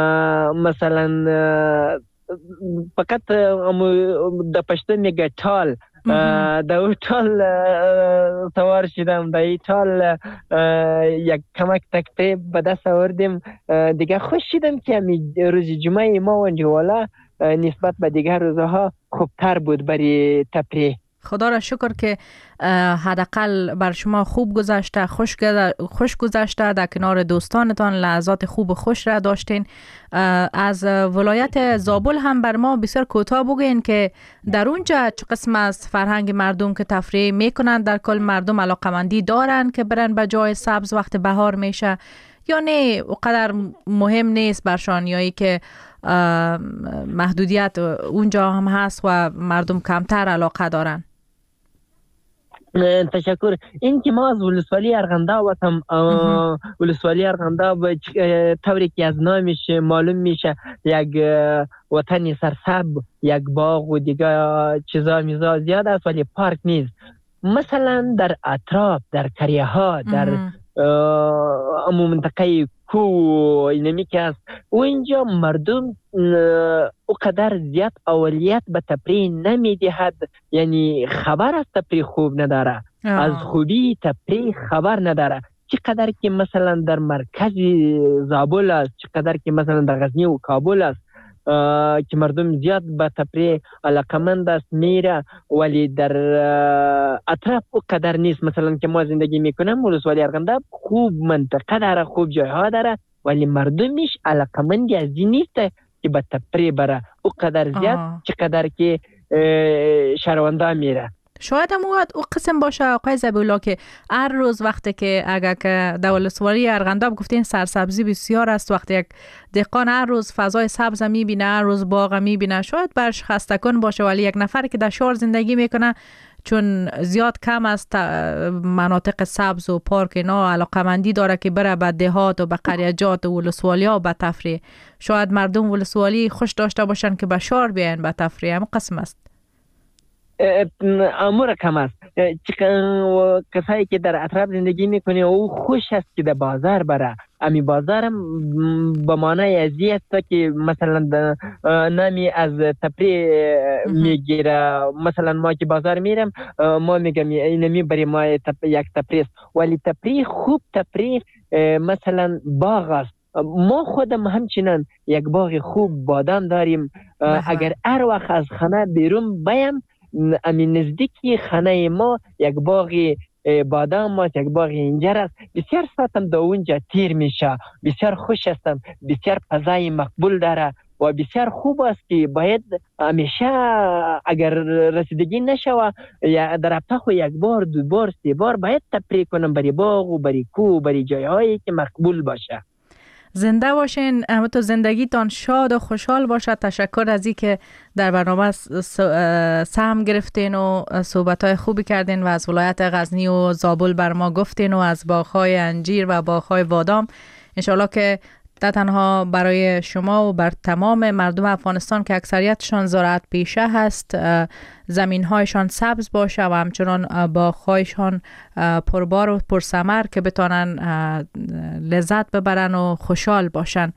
مثلا فقط در پشتو میگه تال، در او تال سوار شدم. در این تال یک کمک تکته به دست آوردیم دیگه. خوش شدم که روز جمعه ما و انجوالا نسبت به دیگر روزها خوبتر بود برای تفریح. خدا را شکر که حداقل بر شما خوب گذشته، خوش خوش گذشته. در کنار دوستانتان لحظات خوب و خوش را داشتین. از ولایت زابل هم بر ما بسیار کوتاه بگین که در اونجا چه قسم از فرهنگ مردم که تفریح میکنن؟ در کل مردم علاقمندی دارن که برن به جای سبز وقت بهار میشه یا نه اونقدر مهم نیست برشان، یا ای که محدودیت اونجا هم هست و مردم کمتر علاقه دارن؟ تشکر. این که ما از ولسوالی ارغنداب هستم. ولسوالی ارغنداب طوری که از نامش معلوم میشه یک وطن سرسبز، یک باغ و دیگه چیزا میزا زیاد است ولی پارک نیست. مثلا در اطراف، در کریه ها، در امو منطقه کو اینمی که است، و اینجا مردم اقدر زیاد اولیت به تفریح نمیدهد. یعنی خبر از تفریح خوب نداره، از خوبی تفریح خبر نداره. چقدر که مثلا در مرکز زابل است، چقدر که مثلا در غزنی و کابل است که مردم زیاد به تفریح علاقمند است میره، ولی در اطراف او قدر نیست. مثلا که ما زندگی میکنم ولسوالی ارغنداب خوب منطقه داره، خوب جایها داره، ولی مردمش علاقمندی از این نیست که به تفریح بره او قدر زیاد چقدر که شهروندا میره. شاید هم او قسم باشه آقای زبی‌الله که هر روز وقتی که اگر که در ولسوالی ارغنداب گفتین سرسبزی بسیار است، وقتی یک دهقان هر روز فضای سبز میبینه، هر روز باغ میبینه، شاید برش خسته کن باشه. ولی یک نفر که در شهر زندگی میکنه چون زیاد کم است مناطق سبز و پارک اینا، علاقمندی داره که بره به دهات و به قریجات و ولسوالی ها به تفریح. شاید مردم ولسوالی خوش داشته باشن که به شهر بیاین به تفریح. هم قسم است امور کم است. کسایی که در اطراف زندگی میکنه او خوش است که در بازار بره. امی بازارم به معنای ازی است که مثلا نمی از تفریح میگیره. مثلا ما که بازار میرم ما میگم اینمی برای ما یک تفریح، ولی تفریح خوب تفریح مثلا باغ است. ما خودم همچنان یک باغ خوب بادام داریم. اگر هر وقت از خانه بیرون بیم، امی نزدیکی خانه ما یک باغ بادام است، یک باغ انجیر است. بسیار ساعتم در اونجا تیر میشه. بسیار خوش هستم. بسیار فضای مقبول داره و بسیار خوب است که باید همیشه اگر رسیدگی نشوه یا در هفته خو یک بار دو بار سه بار باید تفریح کنم بری باغ و بری کوه و بری جایهایی که مقبول باشه. زنده باشین، همتون زندگیتان شاد و خوشحال باشه. تشکر از این که در برنامه سهم گرفتین و صحبت‌های خوبی کردین و از ولایت غزنی و زابل بر ما گفتین و از باغ‌های انجیر و باغ‌های بادام. انشالله که نه تنها برای شما و بر تمام مردم افغانستان که اکثریتشان زراعت پیشه هست زمین‌هایشان سبز باشه و همچنان باغ‌هایشان پربار و پرثمر که بتانن لذت ببرن و خوشحال باشن.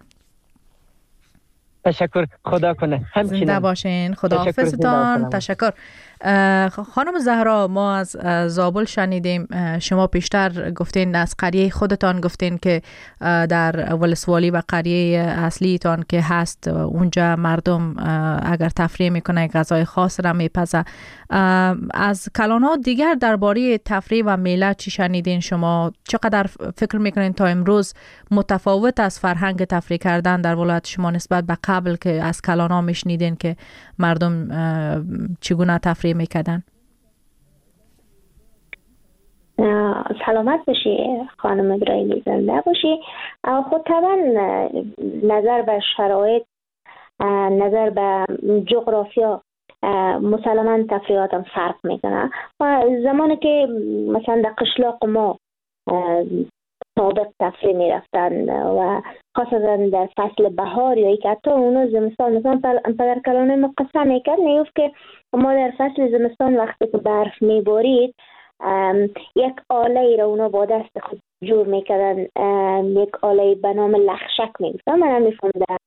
تشکر، خدا کنه. همچنین زنده باشین. خدا حافظتان. تشکر. خانم زهرا، ما از زابل شنیدیم، شما پیشتر گفتین از قریه خودتان گفتین که در ولسوالی و قریه اصلیتان که هست اونجا مردم اگر تفریح میکنه غذای خاص را میپزه. از کلانات دیگر درباره تفریح و میله چی شنیدین شما؟ چقدر فکر میکنین تا امروز متفاوت از فرهنگ تفریح کردن در ولایت شما نسبت به قبل که از کلانا میشنیدین که مردم چگونه تفریح میکردن؟ سلامت باشی خانم ابراهیمی، زنده باشی. خود طبعا نظر به شرایط، نظر به جغرافیا مسلماً تفریحاتم فرق میکنه. و زمانی که مثلا در قشلاق ما سابق تفریح میرفتن و خاصا در فصل بهار یا یک حتی اونو زمستان، مثلا پدر کلانه ما قسم میکرد میگفت که ما در فصل زمستان وقتی که برف میبارید یک آله ای را اونا با دست خود جور میکردن، یک آله به نام لخشک میگفتن. من هم میفهمدم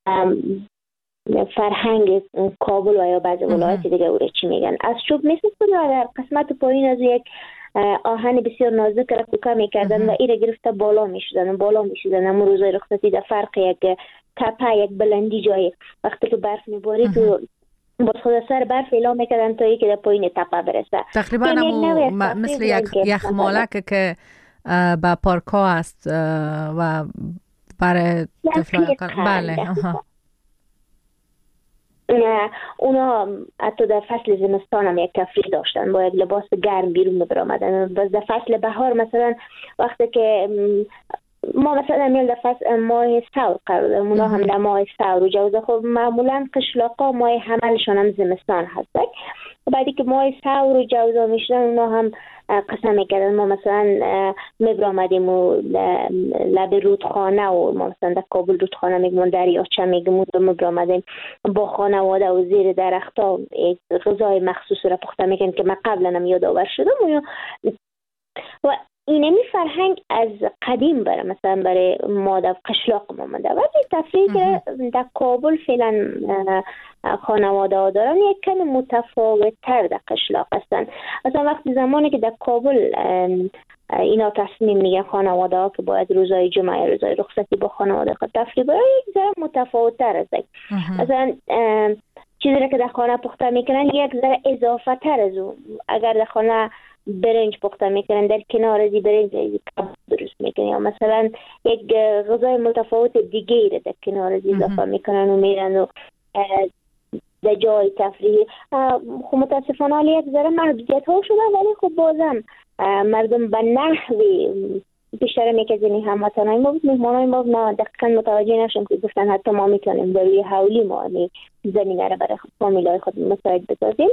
فرهنگ کابل و یا بعضی ولایت دیگه او را چی میگن. از چوب میساختن و در قسمت پایین از یک آهن بسیار نازک را کوکه میکردن و ایره گرفته بالا میشدن بالا میشدن همون روزای رخصتی در فرق یک تپه، یک بلندی جایی وقتی که برف میبارید و باز خود سر برف اعلام میکردن تا یکی در پایین تپه برسه. تقریبا همون مثل یک یخمالک که با پارکا است و برای طفلان. بله. اونا حتی در فصل زمستان هم یک تفریح داشتن، با یک لباس گرم بیرون برآمدن. باز در فصل بهار مثلا وقتی که ما مثلا میل در فصل ماه ثور قرار داریم، اونا هم در ماه ثور و جوزه خب معمولا قشلاقا ماه حملشان هم زمستان هست. و بعدی که ماه ثور و جوزه میشدن اونا هم قسم میکردن ما مثلا میبرامدیم و لب رودخانه و ما مثلا در کابل رودخانه میگمون دریاچه میگمون و میبرامدیم با خانواده و زیر درختا یک غذای مخصوص را پخته میکنن که من قبلا هم یادآور شدم. و اینمی فرهنگ از قدیم بره مثلا برای ما در قشلاق ما مونده. ولی تفریح که در کابل فعلا خانواده ها دارن یک کم متفاوت تر در قشلاق هستن. مثلا وقتی زمانی که در کابل اینا تصمیم میگن خانواده ها که باید روزای جمعه روزای رخصتی با خانواده خود تفریح برای یک ذره متفاوت تر است. مثلا چیزی را که در خانه پخته میکنن یک ذره اضافه تر از اون. اگر در خانه برنج پخته میکنن در کنار ازی برنج کباب درست میکنن یا مثلا یک غذای متفاوت دیگه را در کنار ازی اضافه میکنن و میرن و در جای تفریح. خب متاسفانه حالی یک ذره محدودیت ها شده، ولی خب بازم مردم به نحوی بیشتر میکردنی هموطنهای ما بود مهمانهای ما ما دقیقا متوجه نشم که گفتن حتی ما میتونیم در روی حولی ما زمینه را برای فامیلای خود مساعد بسازیم.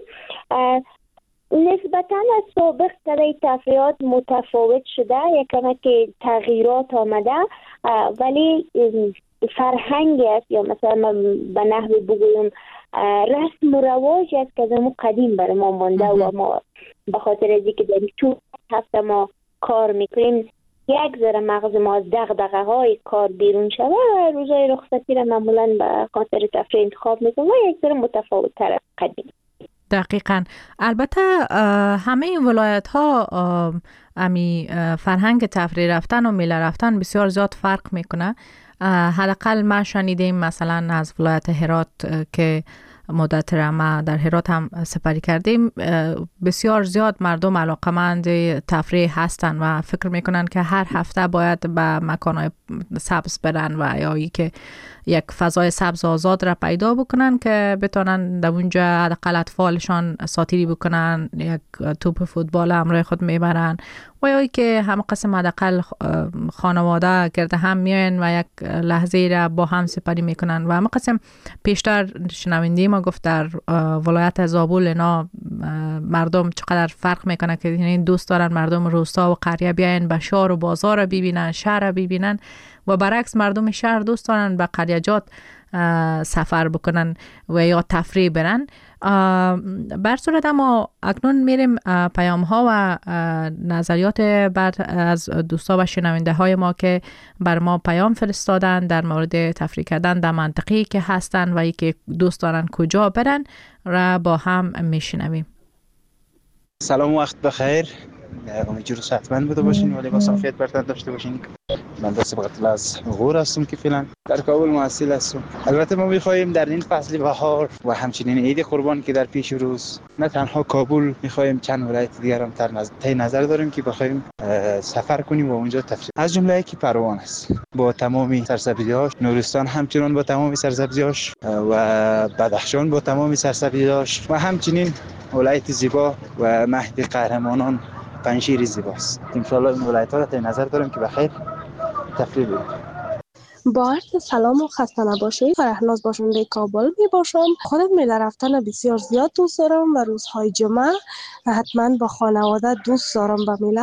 نسبتاً از سابق در تفریحات متفاوت شده، یکم که تغییرات آمده، ولی فرهنگ است یا مثلا به نحوی بگویم رسم و رواج است که از اون قدیم برای ما مانده و ما به خاطر از اینکه در تو هفته ما کار میکنیم یک ذره مغز ما از دغدغه های کار بیرون شده و روزای رخصتی را معمولا به خاطر تفریح انتخاب میکنیم و یک ذره متفاوت تر از قدیم. دقیقاً. البته همه این ولایت ها امی فرهنگ تفریح رفتن و میله رفتن بسیار زیاد فرق میکنه. حداقل ما شنیدیم مثلا از ولایت هرات که مدت را ما در هرات هم سپری کردیم، بسیار زیاد مردم علاقمند تفریح هستند و فکر میکنن که هر هفته باید به مکانهای سبز برن و یا ای که یک فضای سبز آزاد را پیدا بکنن که بتونن در اونجا حداقل اطفالشان ساتیری بکنن، یک توپ فوتبال همراه خود میبرن و یا ای که هم قسم حداقل خانواده گرد هم میان و یک لحظه را با هم سپری میکنن. و هم قسم پیشتر شنونده ما گفت در ولایت زابل اینا مردم چقدر فرق میکنه که یعنی دوست دارن مردم روستا و قریه بیاین به شهر و بازار را ببینن، شهر را ببینن و برعکس مردم شهر دوست دارن به قریجات سفر بکنن و یا تفریح برن. بر صورت اما اکنون میریم پیام ها و نظریات بعد از دوستا و شنونده های ما که بر ما پیام فرستادن در مورد تفریح کردن در منطقی که هستن و ای که دوست دارن کجا برن را با هم میشنویم. سلام و وقت بخیر. امیدوارم صحتمند بوده باشین ولی با صحت برتر داشته باشین. من دست بغل از غور هستم که فعلا در کابل محصل هستم. البته ما می‌خواهیم در این فصل بهار و همچنین عید قربان که در پیش روز نه تنها کابل می‌خواهیم چند ولایت دیگر هم در نظر طی نظر داریم که بخوایم سفر کنیم و اونجا تفریح، از جمله یکی پروان است با تمامی سرسبزی‌هاش، نورستان همچنین با تمامی سرسبزی‌هاش و بدخشان با تمامی سرسبزی‌هاش و همچنین ولایت زیبا و مهد قهرمانان پنشیر زیباست. انشالله این ولایت‌ها را در نظر دارم که بخیر تفریح بریم. با عرض سلام و خسته نباشید. فرهناز باشنده کابل می باشم. خودم میله رفتن بسیار زیاد دوست دارم و روزهای جمعه حتما با خانواده دوست دارم به میله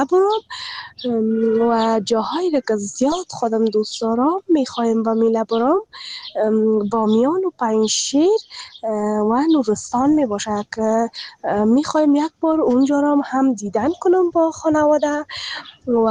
برم و جاهایی که زیاد خودم دوست دارم میخوایم به میله برم بامیان و پنجشیر و نورستان می باشه که میخوایم یک بار اونجا را هم دیدن کنم با خانواده و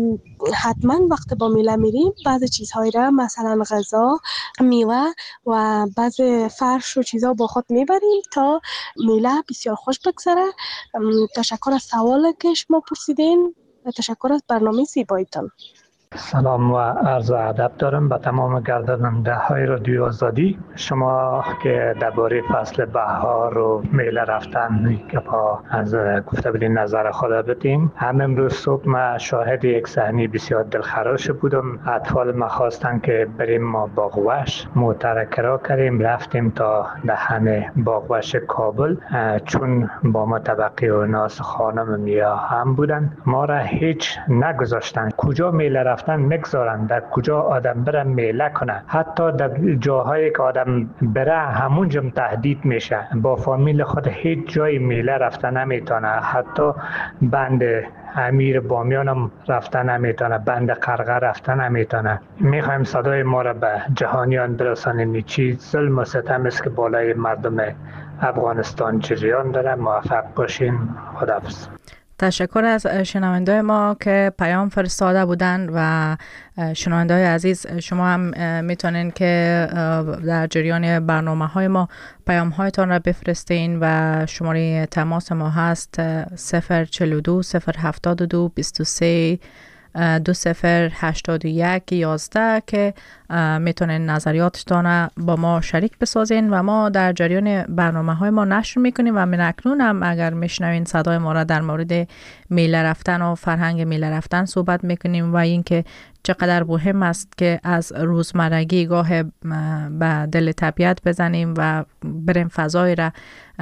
حتما وقت با میله میریم بعضی چیزهای را مثلا غذا، میوه و بعضی فرش و چیزا با خود میبریم تا میله بسیار خوش بگذره. تشکر از سوال که شما پرسیدین و تشکر از برنامه زیبایتان. سلام و عرض ادب دارم به تمام گرداننده های رادیو آزادی. شما که درباره فصل بهار و میله رفتن که با از گفته بودین نظر خود بدین، هم امروز صبح ما شاهد یک صحنه بسیار دلخراش بودم. اطفال ما خواستن که بریم ما باغوش مترکرا کردیم، رفتیم تا دهن باغوش کابل، چون با ما طبقه و ناس خانم میا هم بودن ما را هیچ نگذاشتن. کجا میله رفتن میگذارن، در کجا آدم بره میله کنه، حتی در جاهایی که آدم بره همونجا تهدید میشه. با فامیل خود هیچ جای میله رفتن نمیتونه، حتی بند امیر بامیان هم رفتن نمیتونه، بند قرقه رفتن نمیتونه. میخوایم صدای ما را به جهانیان برسانیم. چی ظلم و ستم است که بالای مردم افغانستان جریان داره. موفق باشین. خداحافظ. تشکر از شنونده ما که پیام فرستاده بودند و شنونده های عزیز شما هم میتونین که در جریان برنامه های ما پیام هایتان را بفرستین و شماره تماس ما هست صفر چهل و دو صفر هفتاد و دو بیست و سه دو صفر هشتاد و یک یازده که میتونین نظریاتتان با ما شریک بسازین و ما در جریان برنامه های ما نشر میکنیم و من اکنون هم اگر میشنوین صدای ما را در مورد میله رفتن و فرهنگ میله رفتن صحبت میکنیم و اینکه چقدر مهم است که از روزمرگی گاه به دل طبیعت بزنیم و بریم فضای را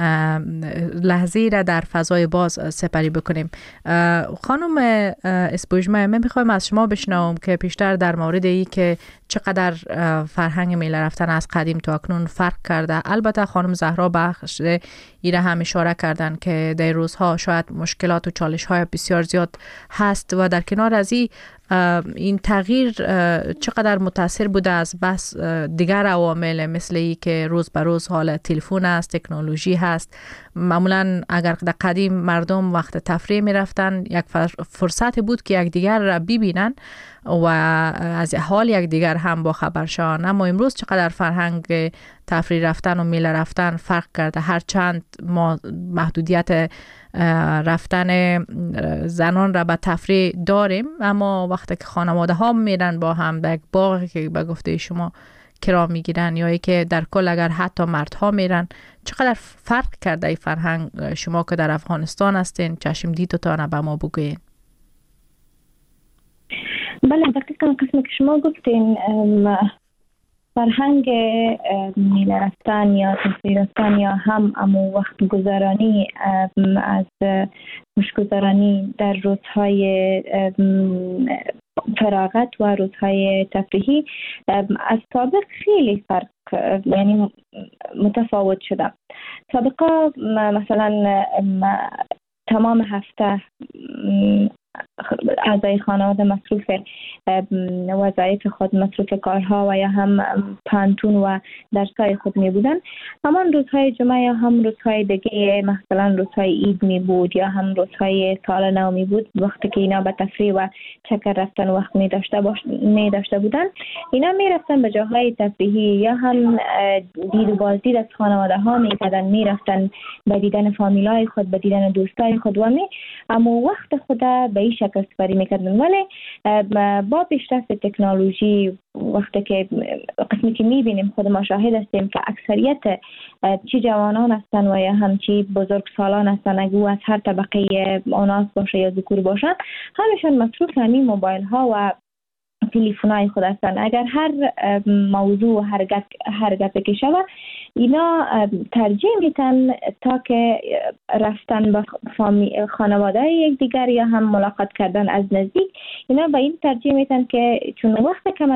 لحظی را در فضای باز سپری بکنیم. خانم اسپوجمه من میخوایم از شما بشنوم که پیشتر در مورد ای که چقدر فرهنگ میله رفتن از قدیم تا اکنون فرق کرده. البته خانم زهرا بخش ایره هم اشاره کردن که در روزها شاید مشکلات و چالش های بسیار زیاد هست و در کنار از این این تغییر چقدر متاثر بوده از بس دیگر عوامل مثل ای که روز به روز حال تلفن است، تکنولوژی هست. معمولا اگر در قدیم مردم وقت تفریح می رفتن یک فرصت بود که یک دیگر را ببینن و از حال یک دیگر هم با خبر شوند. اما امروز چقدر فرهنگ تفریح رفتن و میله رفتن فرق کرده. هرچند ما محدودیت رفتن زنان را به تفریح داریم اما وقتی که خانواده ها میرن با هم در یک باغ که به گفته شما کرام میگیرن یا ای که در کل اگر حتی مردها میرن؟ چقدر فرق کرده ای فرهنگ شما که در افغانستان هستین چشم دیدتان به ما بگوین؟ بله دقیقا قسمی که شما گفتین فرهنگ میله رفتن یا تفریح رفتن یا هم امو وقت گذرانی از خوشگذرانی در روزهای فراغت و روزهای تفریحی از سابق خیلی فرق یعنی متفاوت شده. سابقا مثلا تمام هفته اعضای خانواده مصروف وظایف خود، مصروف کارها و یا هم پانتون و درسای خود می بودن. همان روزهای جمعه یا هم روزهای دیگه مثلا روزهای عید می بود یا هم روزهای سال نو می بود، وقتی که اینا به تفریح و چکر رفتن وقت می داشته باش می داشته بودن، اینا می رفتن به جاهای تفریحی یا هم دید و بازدید از خانواده ها می کردن، می رفتن به دیدن فامیلای خود، به دیدن دوستای خود و می اما وقت خود به این شکل سپری میکردن. ولی با پیشرفت تکنولوژی وقتی که قسمی که میبینیم خود ما شاهد هستیم که اکثریت چی جوانان هستن و یا هم چی بزرگ سالان هستن، اگه از هر طبقه آناس باشه یا ذکور باشن، همشان مصروف همین موبایل ها و تلفن‌های خود هستن. اگر هر موضوع هر گپ هر گپ که شود اینا ترجیح میتن تا که رفتن به خانواده یک دیگر یا هم ملاقات کردن از نزدیک، اینا به این ترجیح میتن که چون وقت کم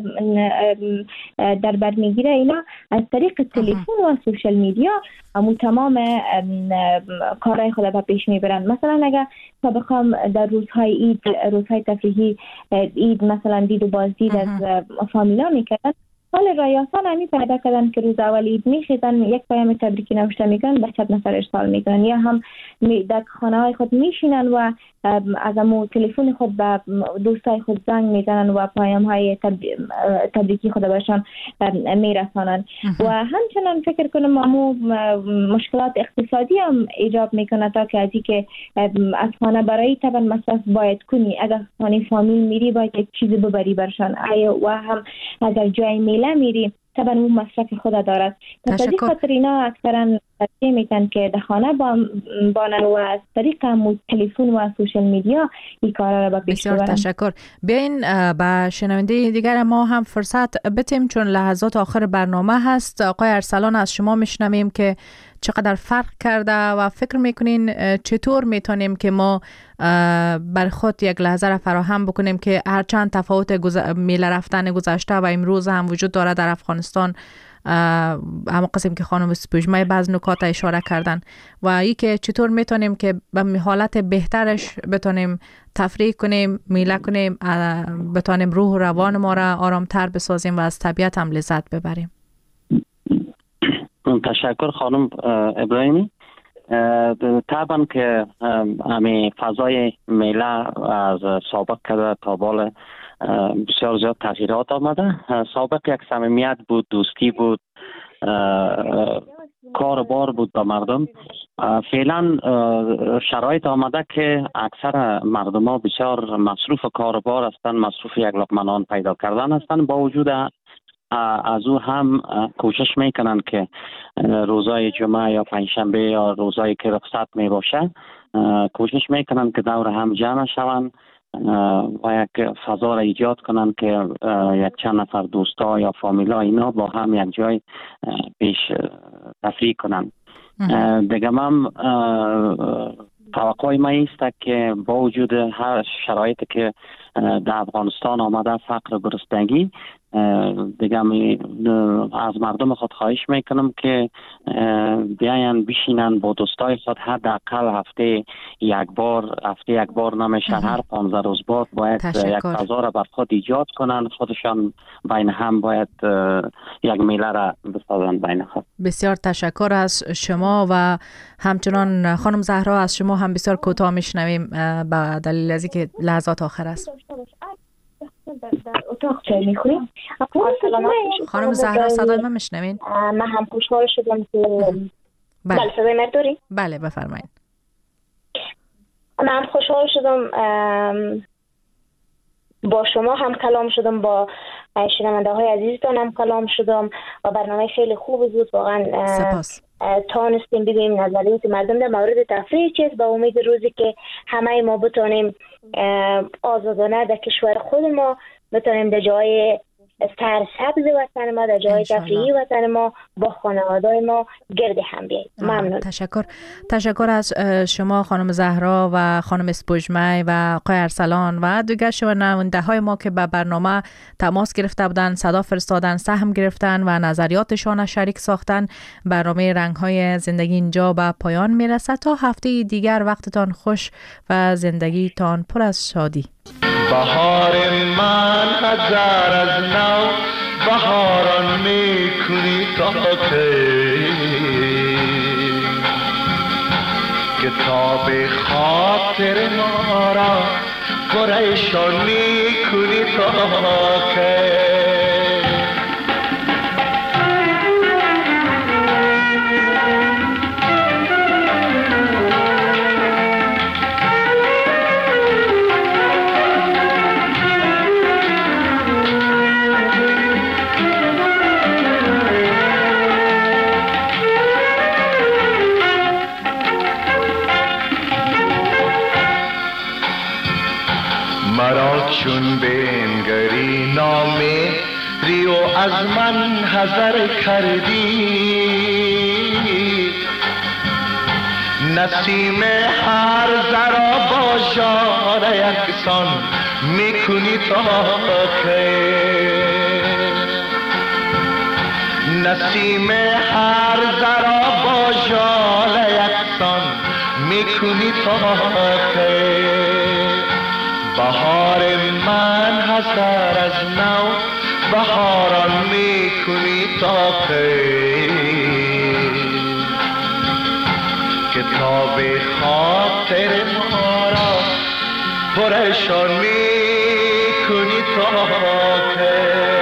در بر میگیره، اینا از طریق تلفن و سوشل میدیا همون تمام کارهای خود به پیش میبرن. مثلا اگر سابقا در روزهای عید، روزهای تفریحی عید مثلا دید و بازدید از فامیلا میکردن، حال رایاسان همی پیدا کردن که روز اول عید میخیزن یک پیام تبریکی نوشته میکنن، به صد نفر ارسال میکنن یا هم در خانه های خود میشینن و از امو تلفن خود به دوستای خود زنگ میزنن و پیام های تبریکی خود بهشان میرسانن. و همچنان فکر کنم امو مشکلات اقتصادی هم ایجاب میکنه تا که از این که از خانه برای طبعا مصرف باید کنی، اگر خانه فامیل میری باید یک چیزی ببری برشان، و هم اگر جای میله میری طبعا اون مصرف خود دارد. مثلا خاطر اینا اکثرا ترجیح میتن که در خانه بانن و از طریق تلفن و سوشل میدیا این کارا را به پیش ببرن. بسیار تشکر. بیاین به شنونده دیگر ما هم فرصت بتیم چون لحظات آخر برنامه هست. آقای ارسلان از شما میشنویم که چقدر فرق کرده و فکر میکنین چطور میتونیم که ما بر خود یک لحظه را فراهم بکنیم که هرچند تفاوت میله رفتن گذشته و امروز هم وجود داره در افغانستان، اما قسم که خانم سپوږمۍ بعض نکات اشاره کردن و ای که چطور میتونیم که به حالت بهترش بتونیم تفریح کنیم، میله کنیم، بتونیم روح و روان ما را آرامتر بسازیم و از طبیعت هم لذت ببریم. تشکر خانم ابراهیمی. طبعا که همین فضای میله از سابق که تا بال بسیار زیاد تغییرات آمده. سابق یک صمیمیت بود، دوستی بود، کار بار بود با مردم. فعلا شرایط آمده که اکثر مردم ها بسیار مصروف کار بار هستند، مصروف یک لقمه نان پیدا کردن هستند. با وجود از او هم کوشش میکنن که روزای جمعه یا پنجشنبه یا روزایی که رخصت می باشه کوشش میکنن که دور هم جمع شوند و یک فضا را ایجاد کنن که یک چند نفر دوستا یا فامیلا اینا با هم یک جای پیش تفریح کنن. دیگه من توقع ما است که با وجود هر شرایطی که در افغانستان آمده، فقر و گرسنگی، دیگه از مردم خود خواهش میکنم که بیاین بشینن با دوستای خود، حداقل هفته یک بار هفته یک بار نمیشه، هر پانزده روز بعد باید یک فضا را بر خود ایجاد کنن، خودشان بین هم باید یک میله را بسازن بین خود. بسیار تشکر از شما و همچنان خانم زهرا از شما هم بسیار کوتاه میشنویم به دلیل از اینکه لحظات آخر است. در اتاق چای میخوریم. خانم زهرا صدای من میشنوین؟ من هم خوشحال شدم که بله, بله صدای من داری؟ بله بفرمایید. من هم خوشحال شدم با شما هم کلام شدم، با شنونده های عزیزتان هم کلام شدم و برنامه خیلی خوب بود. واقعا سپاس تانستیم ببینیم نظریات مردم در مورد تفریح چیست. با امید روزی که همه ما بتونیم آزادانه در کشور خود ما بتونیم در جای سرسبز وطن ما، در جای تفریحی وطن ما با خانواده ما گرد هم بیاییم. ممنون. تشکر تشکر از شما خانم زهرا و خانم اسپوجمی و آقای ارسلان و دیگر شنونده های ما که به برنامه تماس گرفته بودن، صدا فرستادن، سهم گرفتن و نظریاتشان شریک ساختن. برنامه رنگ های زندگی اینجا به پایان میرسد. تا هفته دیگر وقتتان خوش و زندگیتان پر از شادی. بهار من هزار از نو بهاران میکنی تا کی، کتاب خاطر ما را پریشان میکنی تا کی. مرا چون بنگری نامه ریو از من حذر کردی، نسیم هر ذرا با ژاله یکسان میکنی تا کی، نسیم هر ذرا با ژاله یکسان میکنی تا کی. بهار من هزار از نو بهاران میکنی تا کی، کتاب خاطر ما را پریشان میکنی تا کی.